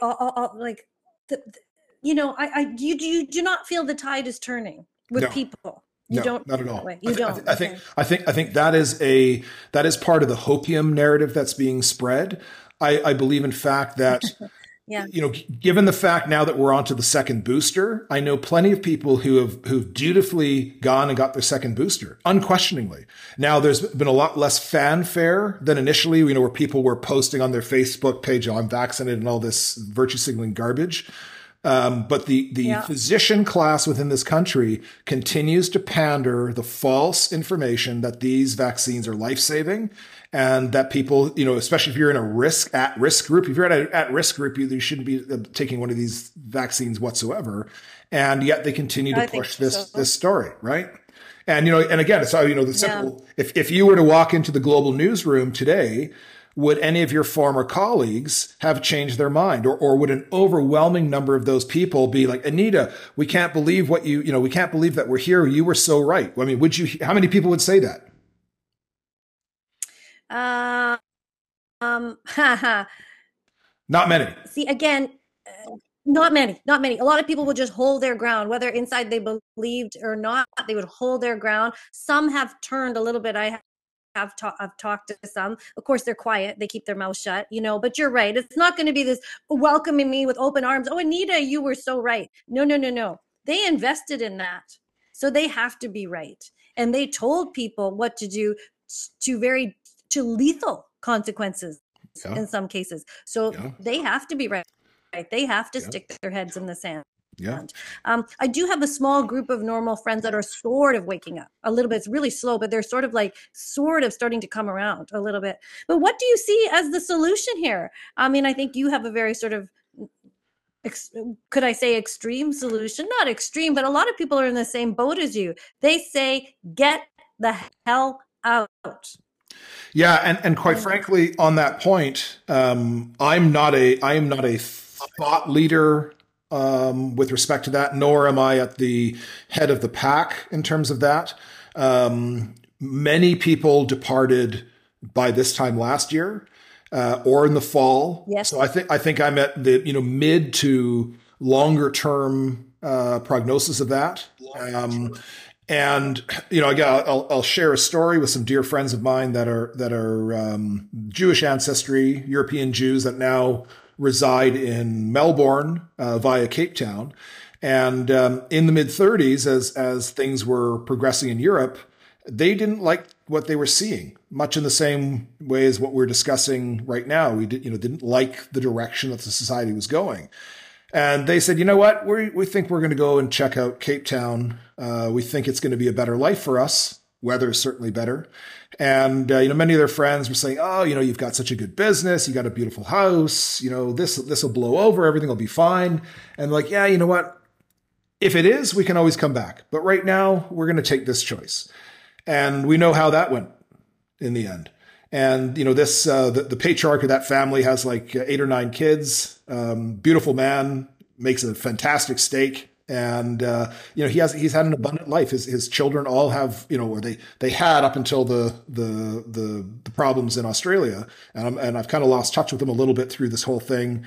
you do not feel the tide is turning with people. You don't, not at all. You don't. I think that is part of the hopium narrative that's being spread. I believe, in fact, that you know, given the fact now that we're onto the second booster, I know plenty of people who've dutifully gone and got their second booster, unquestioningly. Now, there's been a lot less fanfare than initially, you know, where people were posting on their Facebook page, "Oh, I'm vaccinated," and all this virtue signaling garbage. But the physician class within this country continues to pander the false information that these vaccines are life-saving, and that people, you know, especially if you're in a at-risk group, if you're at an at-risk group, you shouldn't be taking one of these vaccines whatsoever. And yet they continue to push this story, right? And, you know, and again, so, you know, the simple, if you were to walk into the Global newsroom today, would any of your former colleagues have changed their mind? Or would an overwhelming number of those people be like, "Anita, we can't believe we can't believe that we're here. You were so right." I mean, how many people would say that? Not many. See, again, not many. A lot of people will just hold their ground, whether inside they believed or not, they would hold their ground. Some have turned a little bit. I've talked to some. Of course, they're quiet. They keep their mouth shut, you know, but you're right. It's not going to be this welcoming me with open arms. "Oh, Anita, you were so right." No. They invested in that. So they have to be right. And they told people what to do to lethal consequences in some cases. So they have to be right. They have to stick their heads in the sand. Yeah. I do have a small group of normal friends that are sort of waking up a little bit. It's really slow, but they're sort of starting to come around a little bit. But what do you see as the solution here? I mean, I think you have a very sort of, could I say extreme solution? Not extreme, but a lot of people are in the same boat as you. They say, get the hell out. Yeah. And quite frankly, on that point, I am not a thought leader with respect to that, nor am I at the head of the pack in terms of that. many people departed by this time last year, or in the fall. Yes. So I think I'm at the mid to longer term prognosis of that. And again, I'll share a story with some dear friends of mine that are Jewish ancestry, European Jews that now reside in Melbourne via Cape Town. And in the mid 30s, as things were progressing in Europe, they didn't like what they were seeing, much in the same way as what we're discussing right now. We didn't like the direction that the society was going. And they said, you know what, we think we're going to go and check out Cape Town. We think it's going to be a better life for us. Weather is certainly better. And, many of their friends were saying, oh, you've got such a good business. You got a beautiful house. This will blow over. Everything will be fine. And like, yeah, you know what? If it is, we can always come back. But right now, we're going to take this choice. And we know how that went in the end. And, the patriarch of that family has like 8 or 9 kids, beautiful man, makes a fantastic steak. And, he's had an abundant life. His children all have, or they had up until the problems in Australia. And I've kind of lost touch with them a little bit through this whole thing.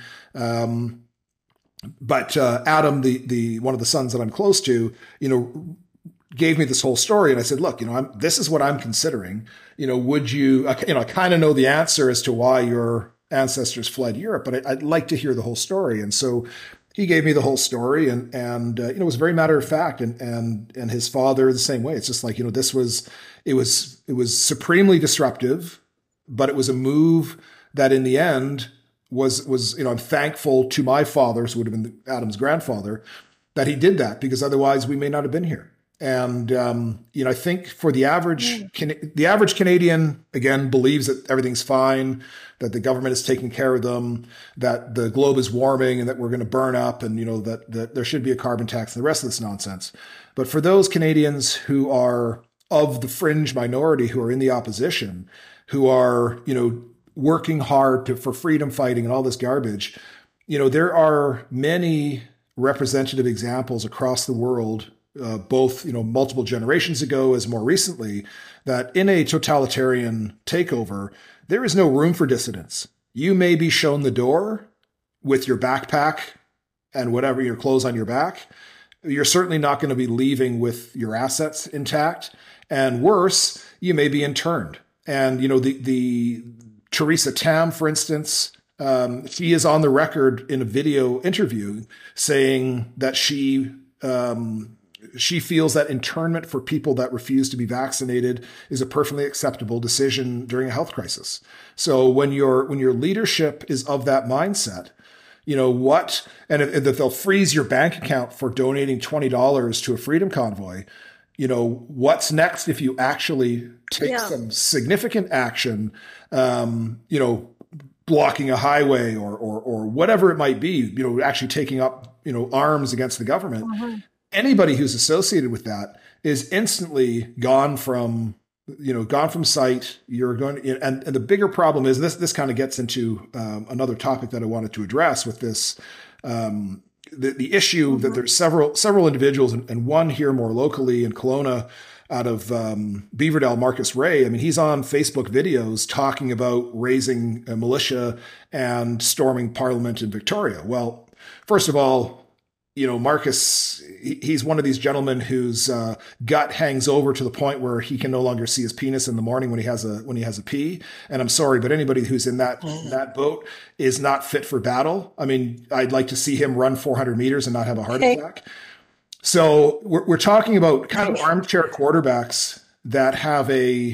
But Adam, the one of the sons that I'm close to, gave me this whole story, and I said, look, this is what I'm considering. Would you, I kind of know the answer as to why your ancestors fled Europe, but I'd like to hear the whole story. And so he gave me the whole story, and it was very matter of fact, and his father the same way. It's just like, it was supremely disruptive, but it was a move that in the end was I'm thankful to my father, who would have been Adam's grandfather, that he did that, because otherwise we may not have been here. And, I think for the average Canadian, again, believes that everything's fine, that the government is taking care of them, that the globe is warming and that we're going to burn up, and, that there should be a carbon tax and the rest of this nonsense. But for those Canadians who are of the fringe minority, who are in the opposition, who are, working hard for freedom fighting and all this garbage, there are many representative examples across the world, both, multiple generations ago as more recently, that in a totalitarian takeover, there is no room for dissidence. You may be shown the door with your backpack and whatever, your clothes on your back. You're certainly not going to be leaving with your assets intact. And worse, you may be interned. And, the Theresa Tam, for instance, she is on the record in a video interview saying that she feels that internment for people that refuse to be vaccinated is a perfectly acceptable decision during a health crisis. So when your leadership is of that mindset, and if they'll freeze your bank account for donating $20 to a freedom convoy, what's next if you actually take some significant action, blocking a highway or whatever it might be, actually taking up, arms against the government. Mm-hmm. Anybody who's associated with that is instantly gone from sight. You're going to, and the bigger problem is this kind of gets into another topic that I wanted to address with this, the issue mm-hmm. that there's several individuals, and one here more locally in Kelowna out of Beaverdale, Marcus Ray. I mean, he's on Facebook videos talking about raising a militia and storming Parliament in Victoria. Well, first of all, Marcus, he's one of these gentlemen whose gut hangs over to the point where he can no longer see his penis in the morning when he has a pee. And I'm sorry, but anybody who's in that boat is not fit for battle. I mean, I'd like to see him run 400 meters and not have a heart attack. So we're talking about kind of armchair quarterbacks that have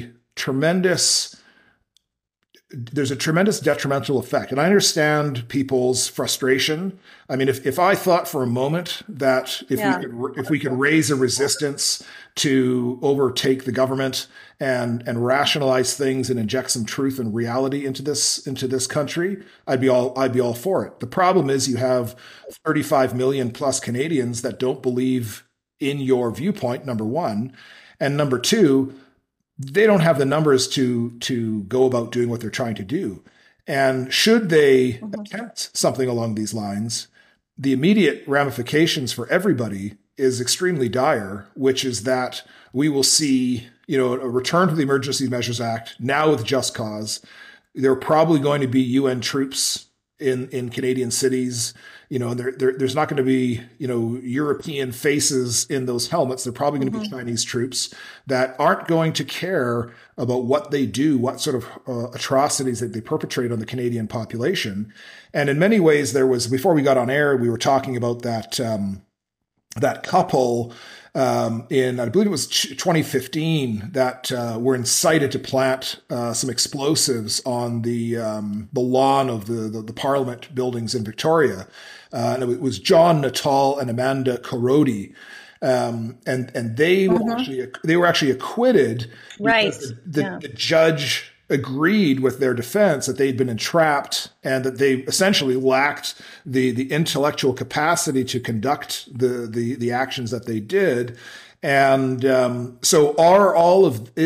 there's a tremendous detrimental effect. And I understand people's frustration. I mean, if I thought for a moment that if we could raise a resistance to overtake the government and rationalize things and inject some truth and reality into this country, I'd be all for it. The problem is you have 35 million plus Canadians that don't believe in your viewpoint, number one. And number two, they don't have the numbers to go about doing what they're trying to do. And should they attempt something along these lines, the immediate ramifications for everybody is extremely dire, which is that we will see, a return to the Emergency Measures Act now with Just Cause. There are probably going to be UN troops in Canadian cities. There's not going to be, European faces in those helmets. They're probably going to be Chinese troops that aren't going to care about what they do, what sort of atrocities that they perpetrate on the Canadian population. And in many ways, before we got on air, we were talking about that couple in, I believe it was 2015, that were incited to plant some explosives on the lawn of the Parliament buildings in Victoria. And it was John Natal and Amanda Korody. And they were actually acquitted because the judge agreed with their defense that they'd been entrapped and that they essentially lacked the intellectual capacity to conduct the actions that they did. And so are all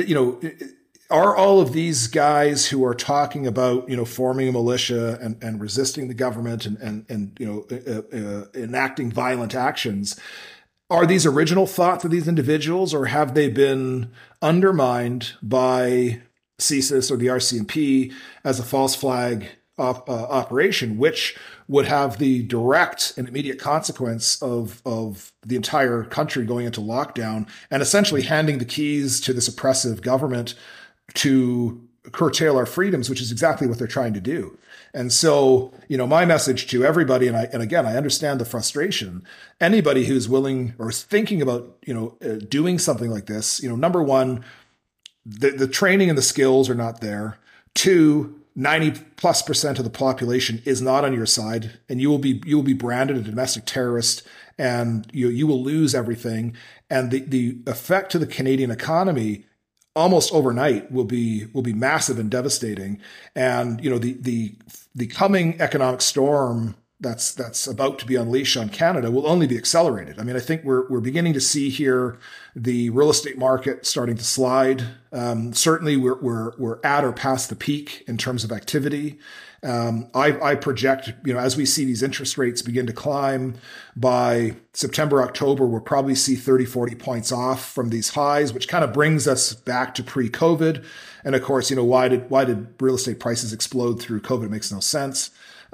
of these guys who are talking about, forming a militia and resisting the government and enacting violent actions, are these original thoughts of these individuals, or have they been undermined by CSIS or the RCMP as a false flag operation, which would have the direct and immediate consequence of the entire country going into lockdown and essentially handing the keys to this oppressive government to curtail our freedoms, which is exactly what they're trying to do. And so, my message to everybody, and again, I understand the frustration, anybody who's willing or is thinking about, doing something like this, number one, the training and the skills are not there. Two, 90+% of the population is not on your side, and you will be branded a domestic terrorist, and you will lose everything. And the effect to the Canadian economy almost overnight will be massive and devastating. And the coming economic storm that's about to be unleashed on Canada will only be accelerated. I mean, I think we're beginning to see here the real estate market starting to slide. Certainly, we're at or past the peak in terms of activity. I project, as we see these interest rates begin to climb by September, October, we'll probably see 30, 40 points off from these highs, which kind of brings us back to pre-COVID. And of course, why did real estate prices explode through COVID? It makes no sense.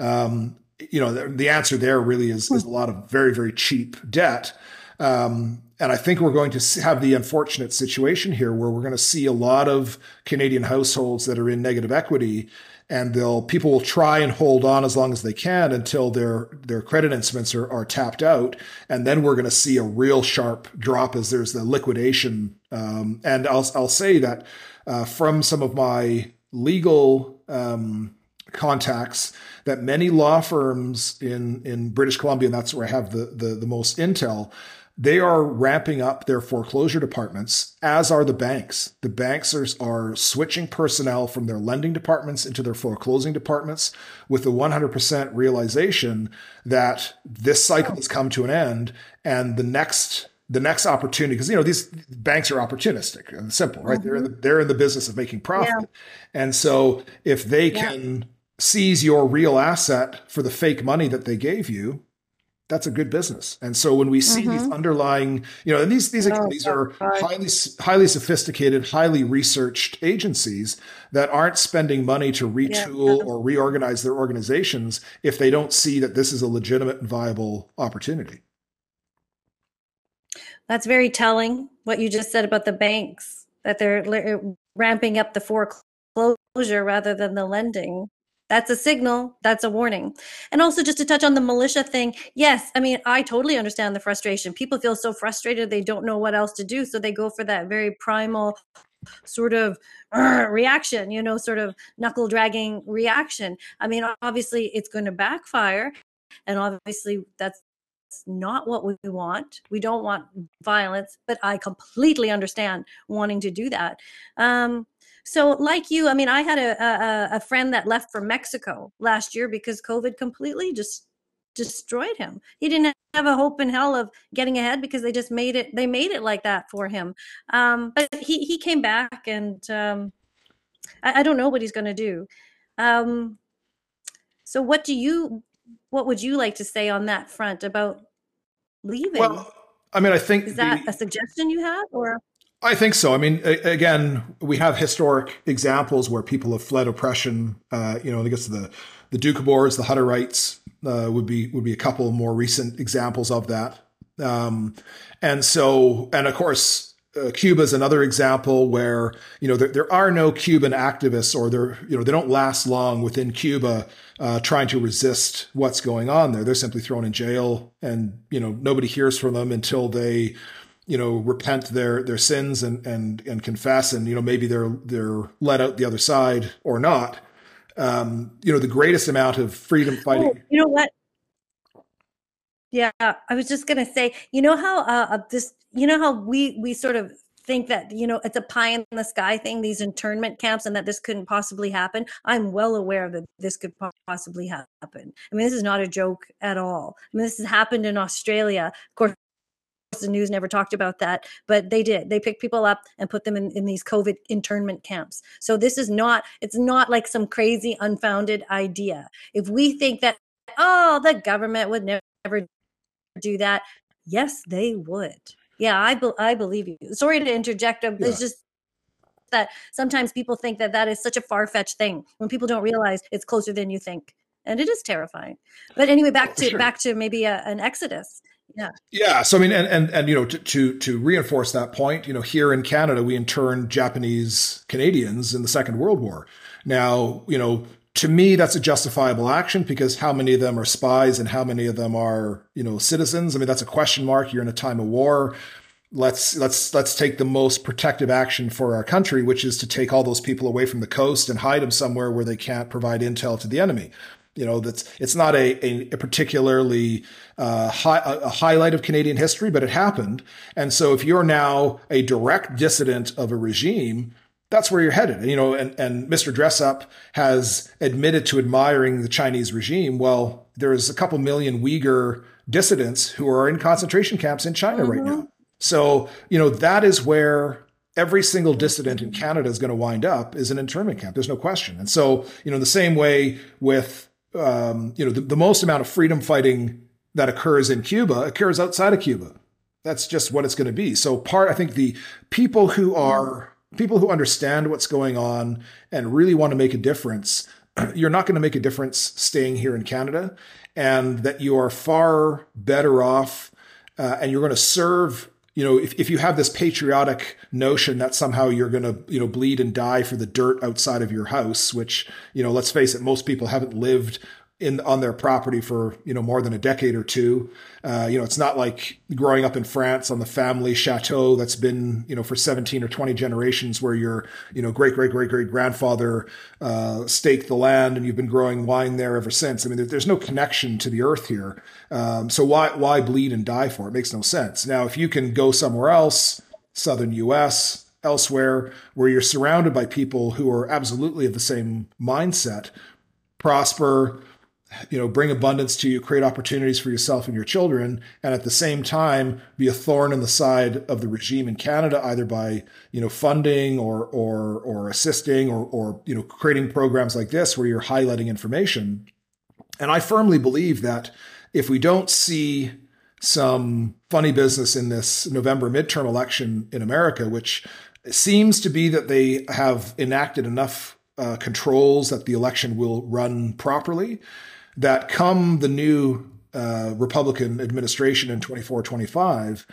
The answer there really is a lot of very, very cheap debt. And I think we're going to have the unfortunate situation here where we're going to see a lot of Canadian households that are in negative equity, and people will try and hold on as long as they can until their credit instruments are tapped out. And then we're going to see a real sharp drop as there's the liquidation. And I'll say that from some of my legal contacts, that many law firms in British Columbia, and that's where I have the most intel, they are ramping up their foreclosure departments, as are the banks. The banks are switching personnel from their lending departments into their foreclosing departments with the 100% realization that this cycle has come to an end, and the next opportunity, because these banks are opportunistic and simple, right? Mm-hmm. They're in the business of making profit, and so if they can seize your real asset for the fake money that they gave you, that's a good business. And so when we see these underlying, and these are highly sophisticated, highly researched agencies that aren't spending money to retool or reorganize their organizations if they don't see that this is a legitimate and viable opportunity. That's very telling, what you just said about the banks, that they're ramping up the foreclosure rather than the lending. That's a signal. That's a warning. And also, just to touch on the militia thing, yes, I mean, I totally understand the frustration. People feel so frustrated, they don't know what else to do. So they go for that very primal sort of reaction, sort of knuckle dragging reaction. I mean, obviously, it's going to backfire. And obviously, that's not what we want. We don't want violence, but I completely understand wanting to do that. So like you, I mean, I had a friend that left for Mexico last year because COVID completely just destroyed him. He didn't have a hope in hell of getting ahead because they made it like that for him. But he came back, and I don't know what he's going to do. So what would you like to say on that front about leaving? Well, I mean, I think Is that a suggestion you have, or? I think so. I mean, again, we have historic examples where people have fled oppression. I guess the Doukhobors, the Hutterites would be a couple of more recent examples of that. And of course, Cuba is another example where, there are no Cuban activists, or they don't last long within Cuba, trying to resist what's going on there. They're simply thrown in jail, and, nobody hears from them until they, repent their sins and confess, and, maybe they're let out the other side or not. The greatest amount of freedom fighting. Oh, you know what? Yeah, I was just gonna say, how we sort of think that, it's a pie in the sky thing, these internment camps, and that this couldn't possibly happen. I'm well aware that this could possibly happen. I mean, this is not a joke at all. I mean, this has happened in Australia. Of course, the news never talked about that, but they did. They picked people up and put them in these COVID internment camps. So it's not like some crazy unfounded idea. If we think that, the government would never do that, yes, they would. Yeah, I believe you. Sorry to interject. Yeah. It's just that sometimes people think that is such a far-fetched thing when people don't realize it's closer than you think, and it is terrifying. But anyway, back to maybe an exodus. Yeah. Yeah. So I mean, and to reinforce that point, here in Canada, we interned Japanese Canadians in the Second World War. Now, to me, that's a justifiable action, because how many of them are spies and how many of them are, citizens? I mean, that's a question mark. You're in a time of war. Let's take the most protective action for our country, which is to take all those people away from the coast and hide them somewhere where they can't provide intel to the enemy. It's not a particularly a highlight of Canadian history, but it happened. And so if you're now a direct dissident of a regime, that's where you're headed. And Mr. Dressup has admitted to admiring the Chinese regime. Well, there's a couple million Uyghur dissidents who are in concentration camps in China right now. So, that is where every single dissident in Canada is going to wind up, is an internment camp. There's no question. And so, in the same way with, the most amount of freedom fighting that occurs in Cuba occurs outside of Cuba. That's just what it's going to be. So I think the people who understand what's going on and really want to make a difference, you're not going to make a difference staying here in Canada, and that you are far better off, and you're going to serve. If you have this patriotic notion that somehow you're going to, bleed and die for the dirt outside of your house, which, let's face it, most people haven't lived on their property for, more than a decade or two. It's not like growing up in France on the family chateau that's been, for 17 or 20 generations, where your, great grandfather staked the land and you've been growing wine there ever since. I mean, there's no connection to the earth here. So why bleed and die for it? It makes no sense. Now, if you can go somewhere else, southern US, elsewhere, where you're surrounded by people who are absolutely of the same mindset, prosper, bring abundance to you, create opportunities for yourself and your children, and at the same time be a thorn in the side of the regime in Canada, either by, funding or assisting or creating programs like this where you're highlighting information. And I firmly believe that if we don't see some funny business in this November midterm election in America, which seems to be that they have enacted enough controls that the election will run properly, that come the new Republican administration in 24-25,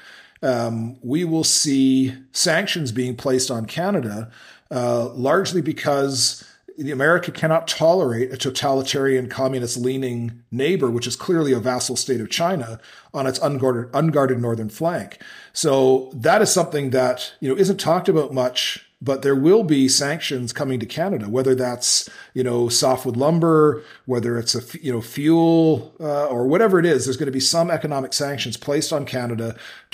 we will see sanctions being placed on Canada, largely because America cannot tolerate a totalitarian, communist-leaning neighbor, which is clearly a vassal state of China, on its unguarded northern flank. So that is something that isn't talked about much, but there will be sanctions coming to Canada, whether that's softwood lumber, whether it's a fuel or whatever it is. There's going to be some economic sanctions placed on Canada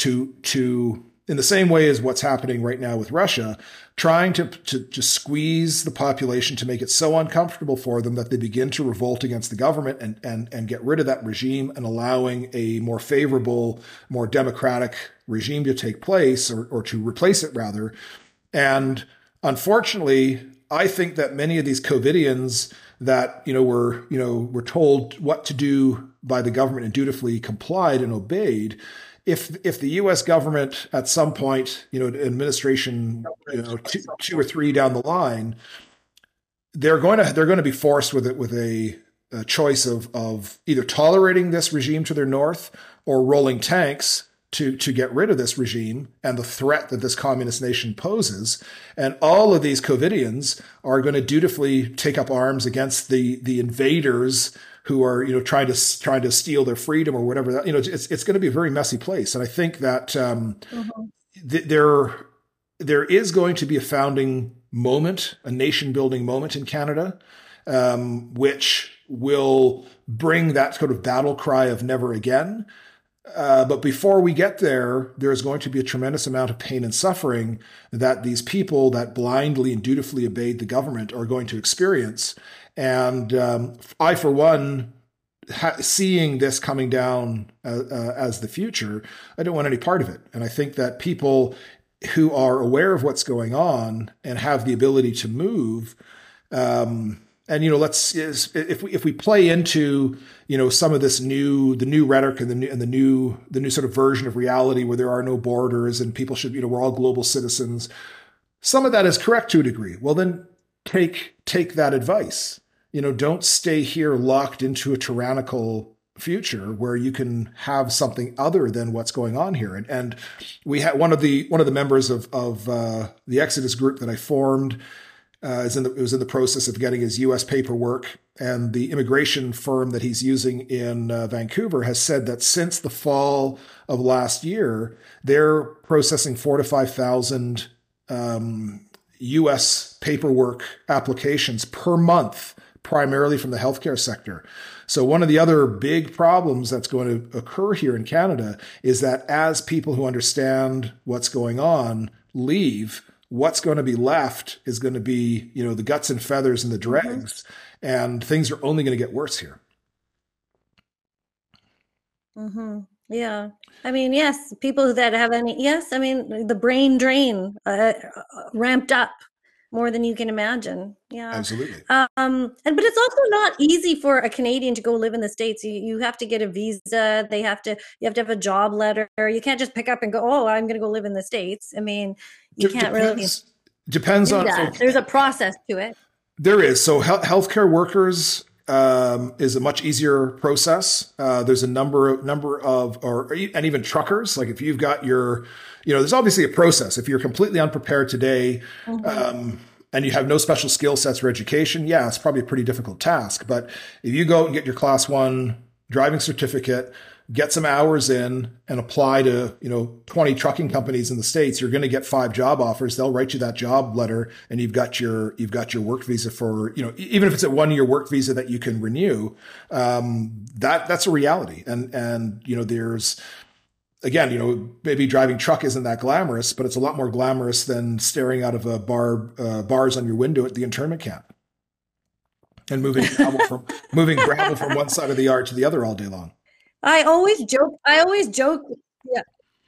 to in the same way as what's happening right now with Russia, trying to squeeze the population to make it so uncomfortable for them that they begin to revolt against the government and get rid of that regime, and allowing a more favorable, more democratic regime to take place, or to replace it rather. And unfortunately, I think that many of these COVIDians that, were told what to do by the government and dutifully complied and obeyed, if the U.S. government at some point, administration, two or three down the line, they're going to be forced with a choice of either tolerating this regime to their north or rolling tanks to get rid of this regime and the threat that this communist nation poses. And all of these COVIDians are going to dutifully take up arms against the invaders who are, trying to steal their freedom or whatever. It's going to be a very messy place. And I think that there is going to be a founding moment, a nation building moment in Canada, which will bring that sort of battle cry of never again. But before we get there, there's going to be a tremendous amount of pain and suffering that these people that blindly and dutifully obeyed the government are going to experience. And I, for one, seeing this coming down as the future, I don't want any part of it. And I think that people who are aware of what's going on and have the ability to move, if we play into some of this the new rhetoric and the new sort of version of reality where there are no borders and people should, we're all global citizens. Some of that is correct to a degree. Well, then take that advice. Don't stay here locked into a tyrannical future where you can have something other than what's going on here. And we had one of the members of the Exodus group that I formed was in the process of getting his U.S. paperwork, and the immigration firm that he's using in Vancouver has said that since the fall of last year, they're processing 4,000 to 5,000 U.S. paperwork applications per month, primarily from the healthcare sector. So one of the other big problems that's going to occur here in Canada is that as people who understand what's going on leave, what's going to be left is going to be, the guts and feathers and the dregs, and things are only going to get worse here. Mm-hmm. Yeah. I mean, yes, people that have the brain drain ramped up more than you can imagine. Yeah. Absolutely. But it's also not easy for a Canadian to go live in the States. You have to get a visa. You have to have a job letter. You can't just pick up and go, oh, I'm going to go live in the States. I mean, you can't really. Depends on. So, there's a process to it. There is. So healthcare workers is a much easier process. There's a number of, and even truckers. Like if you've got your, there's obviously a process. If you're completely unprepared today, and you have no special skill sets or education, yeah, it's probably a pretty difficult task. But if you go and get your Class 1 driving certificate, get some hours in and apply to, 20 trucking companies in the States, you're going to get 5 job offers. They'll write you that job letter and you've got your work visa for, even if it's a 1-year work visa that you can renew, that's a reality. And there's, again, maybe driving truck isn't that glamorous, but it's a lot more glamorous than staring out of a bars on your window at the internment camp and moving gravel from one side of the yard to the other all day long. I always joke. Yeah,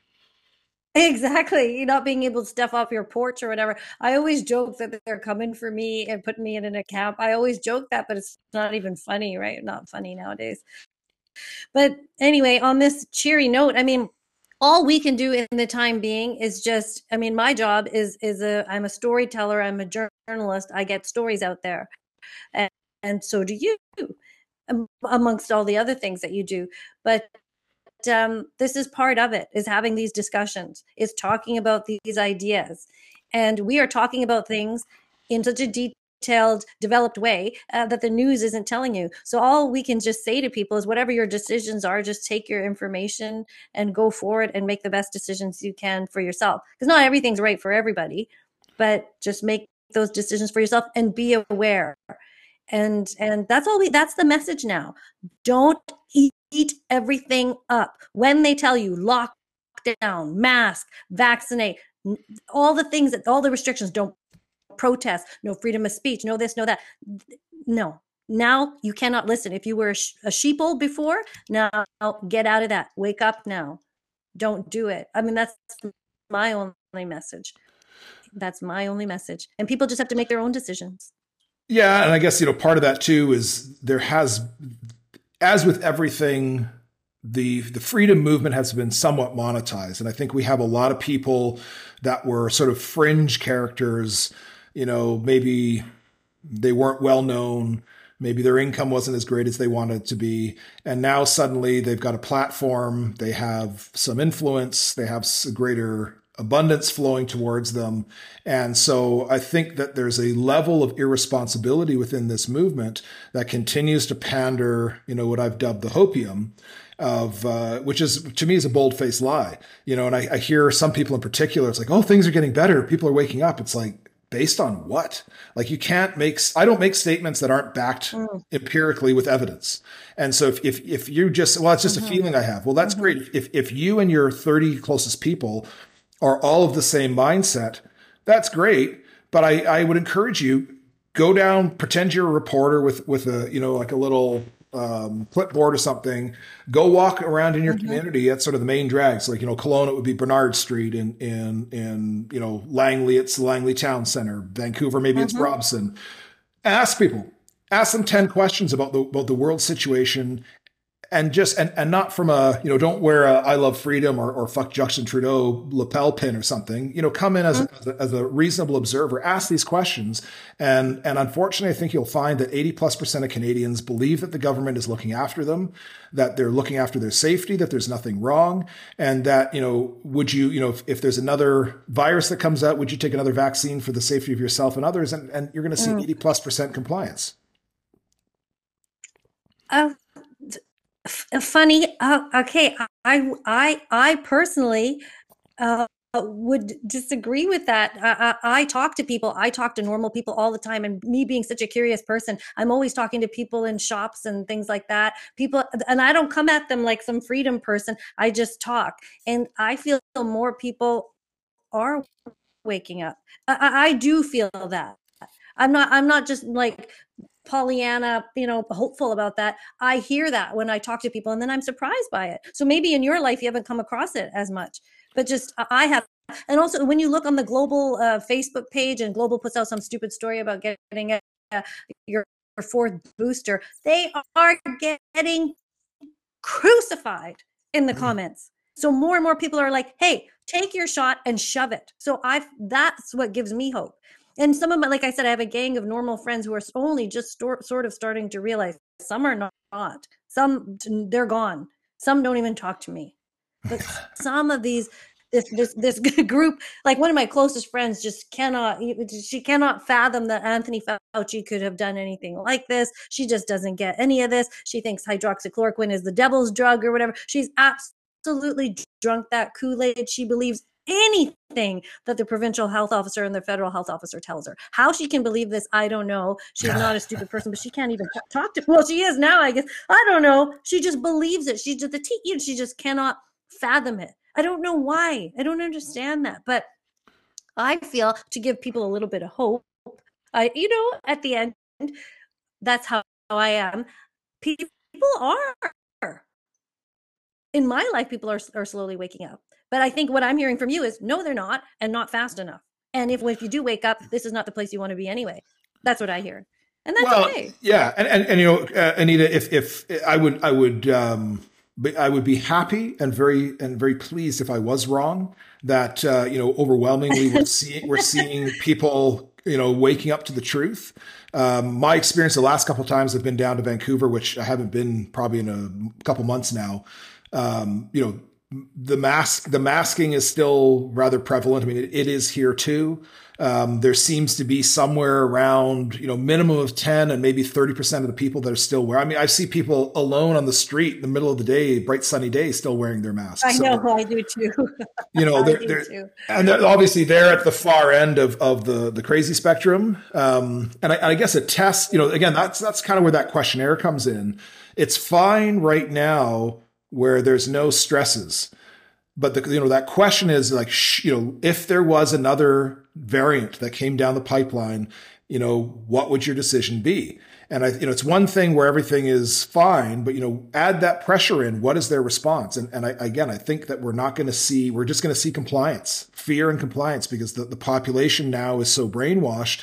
exactly. You're not being able to step off your porch or whatever. I always joke that they're coming for me and putting me in a camp. I always joke that, but it's not even funny, right? Not funny nowadays. But anyway, on this cheery note, I mean, all we can do in the time being is just, my job I'm a storyteller. I'm a journalist. I get stories out there. And so do you, amongst all the other things that you do. But this is part of it, is having these discussions, is talking about these ideas. And we are talking about things in such a detailed, developed way that the news isn't telling you. So all we can just say to people is whatever your decisions are, just take your information and go forward and make the best decisions you can for yourself. Because not everything's right for everybody, but just make those decisions for yourself and be aware. And that's the message now. Don't eat everything up. When they tell you lock down, mask, vaccinate, all the restrictions, don't protest, no freedom of speech, no this, no that. No, now you cannot listen. If you were a sheeple before, now get out of that. Wake up now. Don't do it. That's my only message. That's my only message. And people just have to make their own decisions. Yeah. And I guess, part of that too is there has, as with everything the freedom movement has been somewhat monetized. And I think we have a lot of people that were sort of fringe characters, maybe they weren't well known. Maybe their income wasn't as great as they wanted it to be. And now suddenly they've got a platform. They have some influence. They have a greater abundance flowing towards them. And so I think that there's a level of irresponsibility within this movement that continues to pander, what I've dubbed the hopium of, which is, to me, is a bold-faced lie. And I hear some people in particular, it's like, oh, things are getting better. People are waking up. It's like, based on what? Like, I don't make statements that aren't backed empirically with evidence. And so if you just, well, it's just a feeling I have. Well, that's great. If you and your 30 closest people are all of the same mindset, that's great. But I would encourage you, go down, pretend you're a reporter with a, like a little clipboard or something, go walk around in your community at sort of the main drags. Like, Kelowna, it would be Bernard Street, in Langley, it's Langley Town Center. Vancouver, maybe it's Robson. Ask them 10 questions about the world situation, and not from a, don't wear a I love freedom or fuck Justin Trudeau lapel pin or something. Come in as a reasonable observer, ask these questions. And unfortunately, I think you'll find that 80+% of Canadians believe that the government is looking after them, that they're looking after their safety, that there's nothing wrong. And that, would you, if there's another virus that comes out, would you take another vaccine for the safety of yourself and others? And you're going to see 80+% compliance. Funny. Okay. I personally would disagree with that. I talk to people. I talk to normal people all the time. And me being such a curious person, I'm always talking to people in shops and things like that. People, and I don't come at them like some freedom person. I just talk. And I feel more people are waking up. I do feel that. I'm not just like Pollyanna, hopeful about that. I hear that when I talk to people, and then I'm surprised by it. So maybe in your life you haven't come across it as much, but just I have. And also, when you look on the Global Facebook page, and Global puts out some stupid story about getting your fourth booster, they are getting crucified in the comments. So more and more people are like, "Hey, take your shot and shove it." So that's what gives me hope. And some of my, like I said, I have a gang of normal friends who are only just sort of starting to realize some are not. Some, they're gone. Some don't even talk to me. But some of this group, like one of my closest friends she cannot fathom that Anthony Fauci could have done anything like this. She just doesn't get any of this. She thinks hydroxychloroquine is the devil's drug or whatever. She's absolutely drunk that Kool-Aid. She believes anything that the provincial health officer and the federal health officer tells her. How she can believe this, I don't know. She's not a stupid person, but she can't even talk to. Well, she is now, I guess. I don't know. She just believes it. She just cannot fathom it. I don't know why. I don't understand that. But I feel, to give people a little bit of hope, at the end, that's how I am. People are. In my life, people are slowly waking up. But I think what I'm hearing from you is, no, they're not, and not fast enough. And if you do wake up, this is not the place you want to be anyway. That's what I hear. And that's okay. Yeah. And Anita, if I would be happy and very pleased if I was wrong, that, overwhelmingly we're seeing people, waking up to the truth. My experience the last couple of times I've been down to Vancouver, which I haven't been probably in a couple months now, the masking is still rather prevalent. I mean, it is here too. There seems to be somewhere around, minimum of 10 and maybe 30% of the people that are still wearing. I mean, I see people alone on the street in the middle of the day, bright sunny day, still wearing their masks. I know, I do too. And obviously they're at the far end of the crazy spectrum. And I guess a test, again, that's kind of where that questionnaire comes in. It's fine right now where there's no stresses. But that question is like, if there was another variant that came down the pipeline, what would your decision be? And it's one thing where everything is fine, but add that pressure in. What is their response? And I think that we're just going to see compliance, fear and compliance, because the population now is so brainwashed.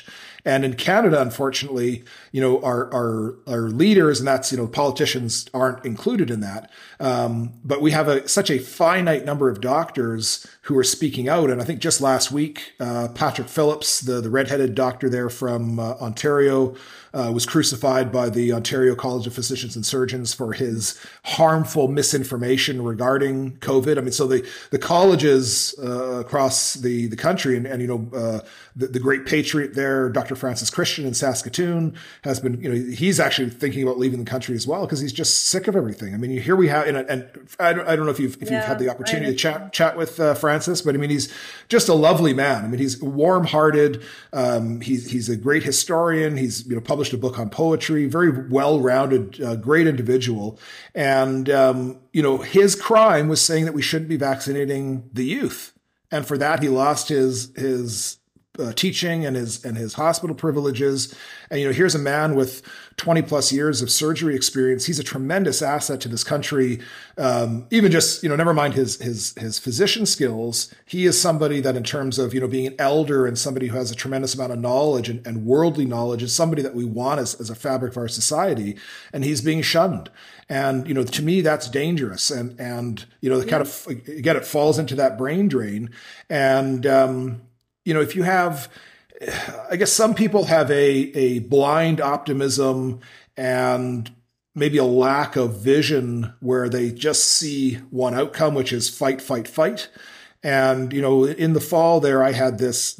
And in Canada, unfortunately, our leaders, and that's, politicians aren't included in that. But we have such a finite number of doctors who are speaking out. And I think just last week, Patrick Phillips, the redheaded doctor there from Ontario, was crucified by the Ontario College of Physicians and Surgeons for his harmful misinformation regarding COVID. I mean, so the colleges across the country, and the great patriot there, Dr. Francis Christian in Saskatoon, has been, he's actually thinking about leaving the country as well because he's just sick of everything. I mean, here we have, and I don't know if you've had the opportunity to chat with Francis, but I mean, he's just a lovely man. I mean, he's warm-hearted. He's a great historian. He's published a book on poetry, very well-rounded, great individual. And, his crime was saying that we shouldn't be vaccinating the youth. And for that, he lost his teaching and his hospital privileges. And, here's a man with 20 plus years of surgery experience. He's a tremendous asset to this country. Even just, never mind his physician skills. He is somebody that in terms of, being an elder and somebody who has a tremendous amount of knowledge and worldly knowledge is somebody that we want as a fabric of our society. And he's being shunned. And, to me, that's dangerous. And kind of, again, it falls into that brain drain. And, if you have, I guess some people have a blind optimism and maybe a lack of vision where they just see one outcome, which is fight, fight, fight. And, in the fall there, I had this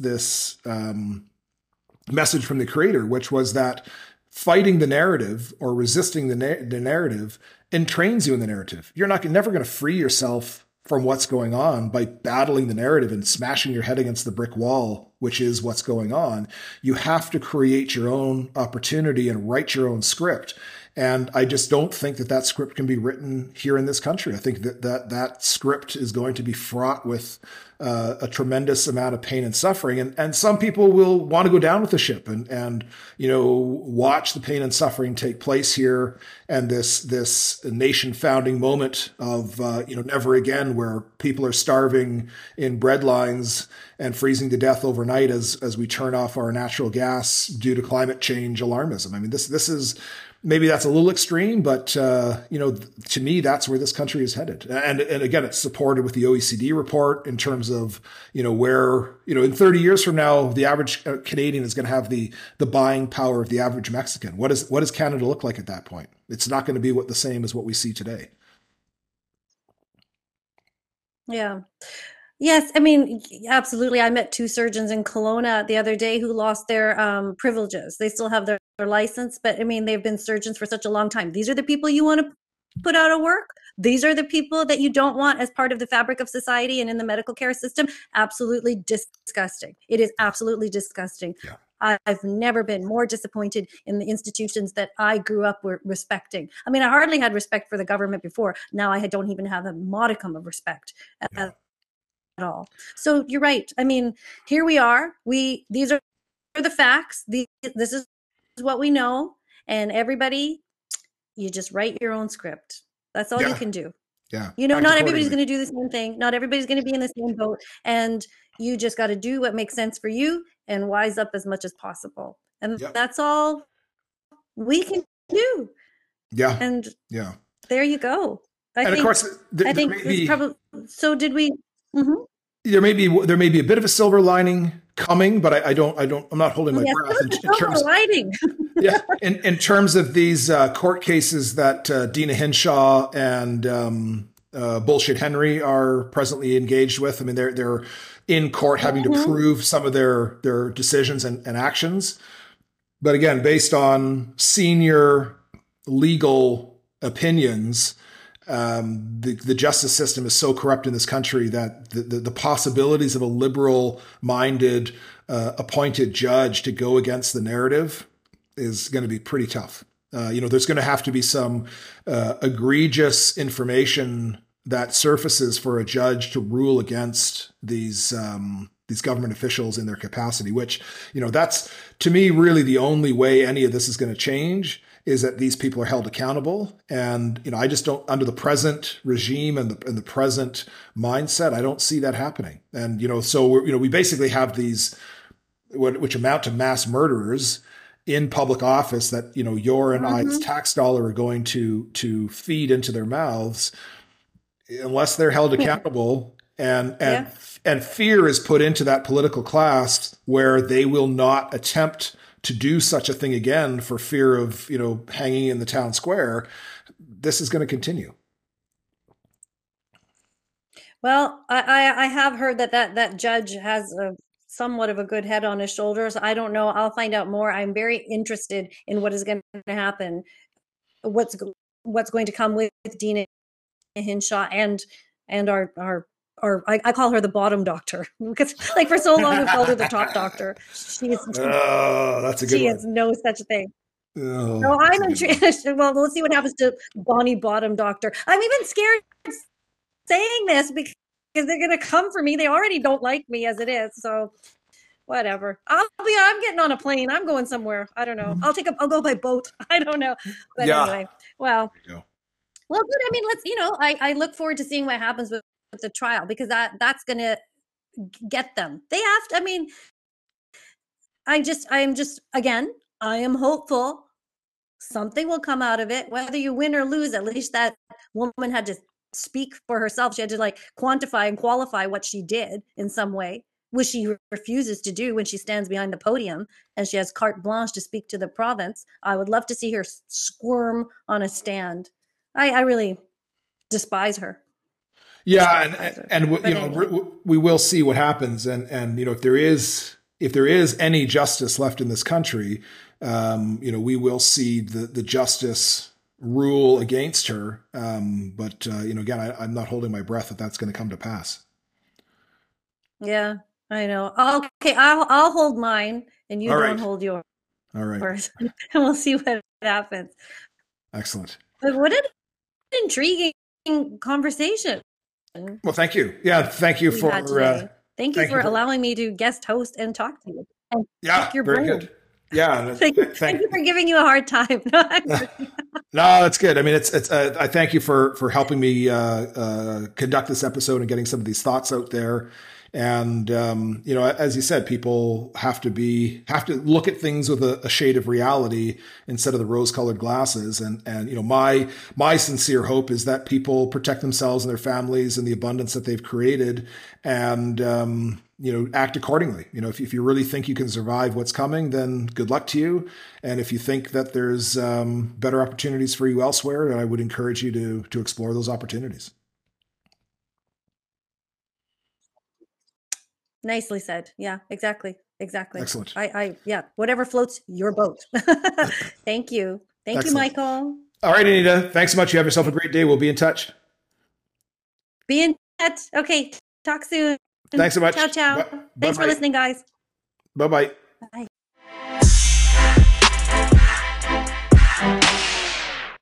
message from the creator, which was that fighting the narrative or resisting the narrative entrains you in the narrative. You're never going to free yourself from what's going on by battling the narrative and smashing your head against the brick wall, which is what's going on. You have to create your own opportunity and write your own script. And I just don't think that script can be written here in this country. I think that script is going to be fraught with a tremendous amount of pain and suffering. And some people will want to go down with the ship and watch the pain and suffering take place here. And this nation founding moment of, never again, where people are starving in bread lines and freezing to death overnight as we turn off our natural gas due to climate change alarmism. I mean, this is, maybe that's a little extreme, but, to me, that's where this country is headed. And again, it's supported with the OECD report in terms of, where, in 30 years from now, the average Canadian is going to have the buying power of the average Mexican. What does Canada look like at that point? It's not going to be the same as what we see today. Yeah. Yes, I mean, absolutely. I met two surgeons in Kelowna the other day who lost their privileges. They still have their license, but I mean, they've been surgeons for such a long time. These are the people you want to put out of work. These are the people that you don't want as part of the fabric of society and in the medical care system. Absolutely disgusting. It is absolutely disgusting. Yeah. I've never been more disappointed in the institutions that I grew up respecting. I mean, I hardly had respect for the government before. Now I don't even have a modicum of respect. Yeah. At all. So you're right. I mean, here we are. These are the facts. This is what we know. And everybody, you just write your own script. That's all you can do. Yeah. Not everybody's going to do the same thing. Not everybody's going to be in the same boat. And you just got to do what makes sense for you and wise up as much as possible. And that's all we can do. Yeah. And there you go. I think, of course, so did we. Mm-hmm. There may be a bit of a silver lining coming, but I'm not holding my breath in terms of these court cases that Deena Hinshaw and Bullshit Henry are presently engaged with. I mean, they're in court having to prove some of their decisions and actions. But again, based on senior legal opinions, the justice system is so corrupt in this country that the possibilities of a liberal-minded appointed judge to go against the narrative is going to be pretty tough. There's going to have to be some egregious information that surfaces for a judge to rule against these government officials in their capacity, which, that's to me really the only way any of this is going to change, is that these people are held accountable. And, I just don't, under the present regime and the present mindset, I don't see that happening. And, so we basically have these which amount to mass murderers in public office that, your and I's tax dollar are going to feed into their mouths, unless they're held accountable, and fear is put into that political class where they will not attempt to do such a thing again for fear of, hanging in the town square, this is going to continue. Well, I have heard that judge has somewhat of a good head on his shoulders. I don't know. I'll find out more. I'm very interested in what is going to happen, what's going to come with Deena Hinshaw and our I call her the bottom doctor, because like for so long we called her the top doctor. That's a good one. She is no such thing. Oh, so I'm intrigued. Well, let's see what happens to Bonnie Bottom Doctor. I'm even scared saying this because they're going to come for me. They already don't like me as it is. So whatever. I'm getting on a plane. I'm going somewhere. I don't know. I'll go by boat. I don't know. But anyway, well, good. I mean, let's, I look forward to seeing what happens with the trial, because that's going to get them. They have to, I mean, I am hopeful something will come out of it, whether you win or lose. At least that woman had to speak for herself. She had to quantify and qualify what she did in some way, which she refuses to do when she stands behind the podium and she has carte blanche to speak to the province. I would love to see her squirm on a stand. I really despise her. Yeah, and we will see what happens, and if there is any justice left in this country, we will see the justice rule against her. But again, I'm not holding my breath that that's going to come to pass. Yeah, I know. Okay, I'll hold mine, and you don't hold yours. All right, and we'll see what happens. Excellent. But what an intriguing conversation. Well, thank you. Yeah, thank you for thank you for allowing me to guest host and talk to you. And very good. Yeah, thank you for giving you a hard time. No, that's good. I mean, it's. I thank you for helping me conduct this episode and getting some of these thoughts out there. And as you said, people have to look at things with a shade of reality instead of the rose-colored glasses. And my sincere hope is that people protect themselves and their families and the abundance that they've created, and act accordingly. If you really think you can survive what's coming, then good luck to you. And if you think that there's better opportunities for you elsewhere, then I would encourage you to explore those opportunities. Nicely said. Yeah, exactly. Excellent. Whatever floats your boat. Thank you. Thank you, Michael. All right, Anita. Thanks so much. You have yourself a great day. We'll be in touch. Be in touch. Okay. Talk soon. Thanks so much. Ciao. Thanks for listening, guys. Bye-bye. Bye.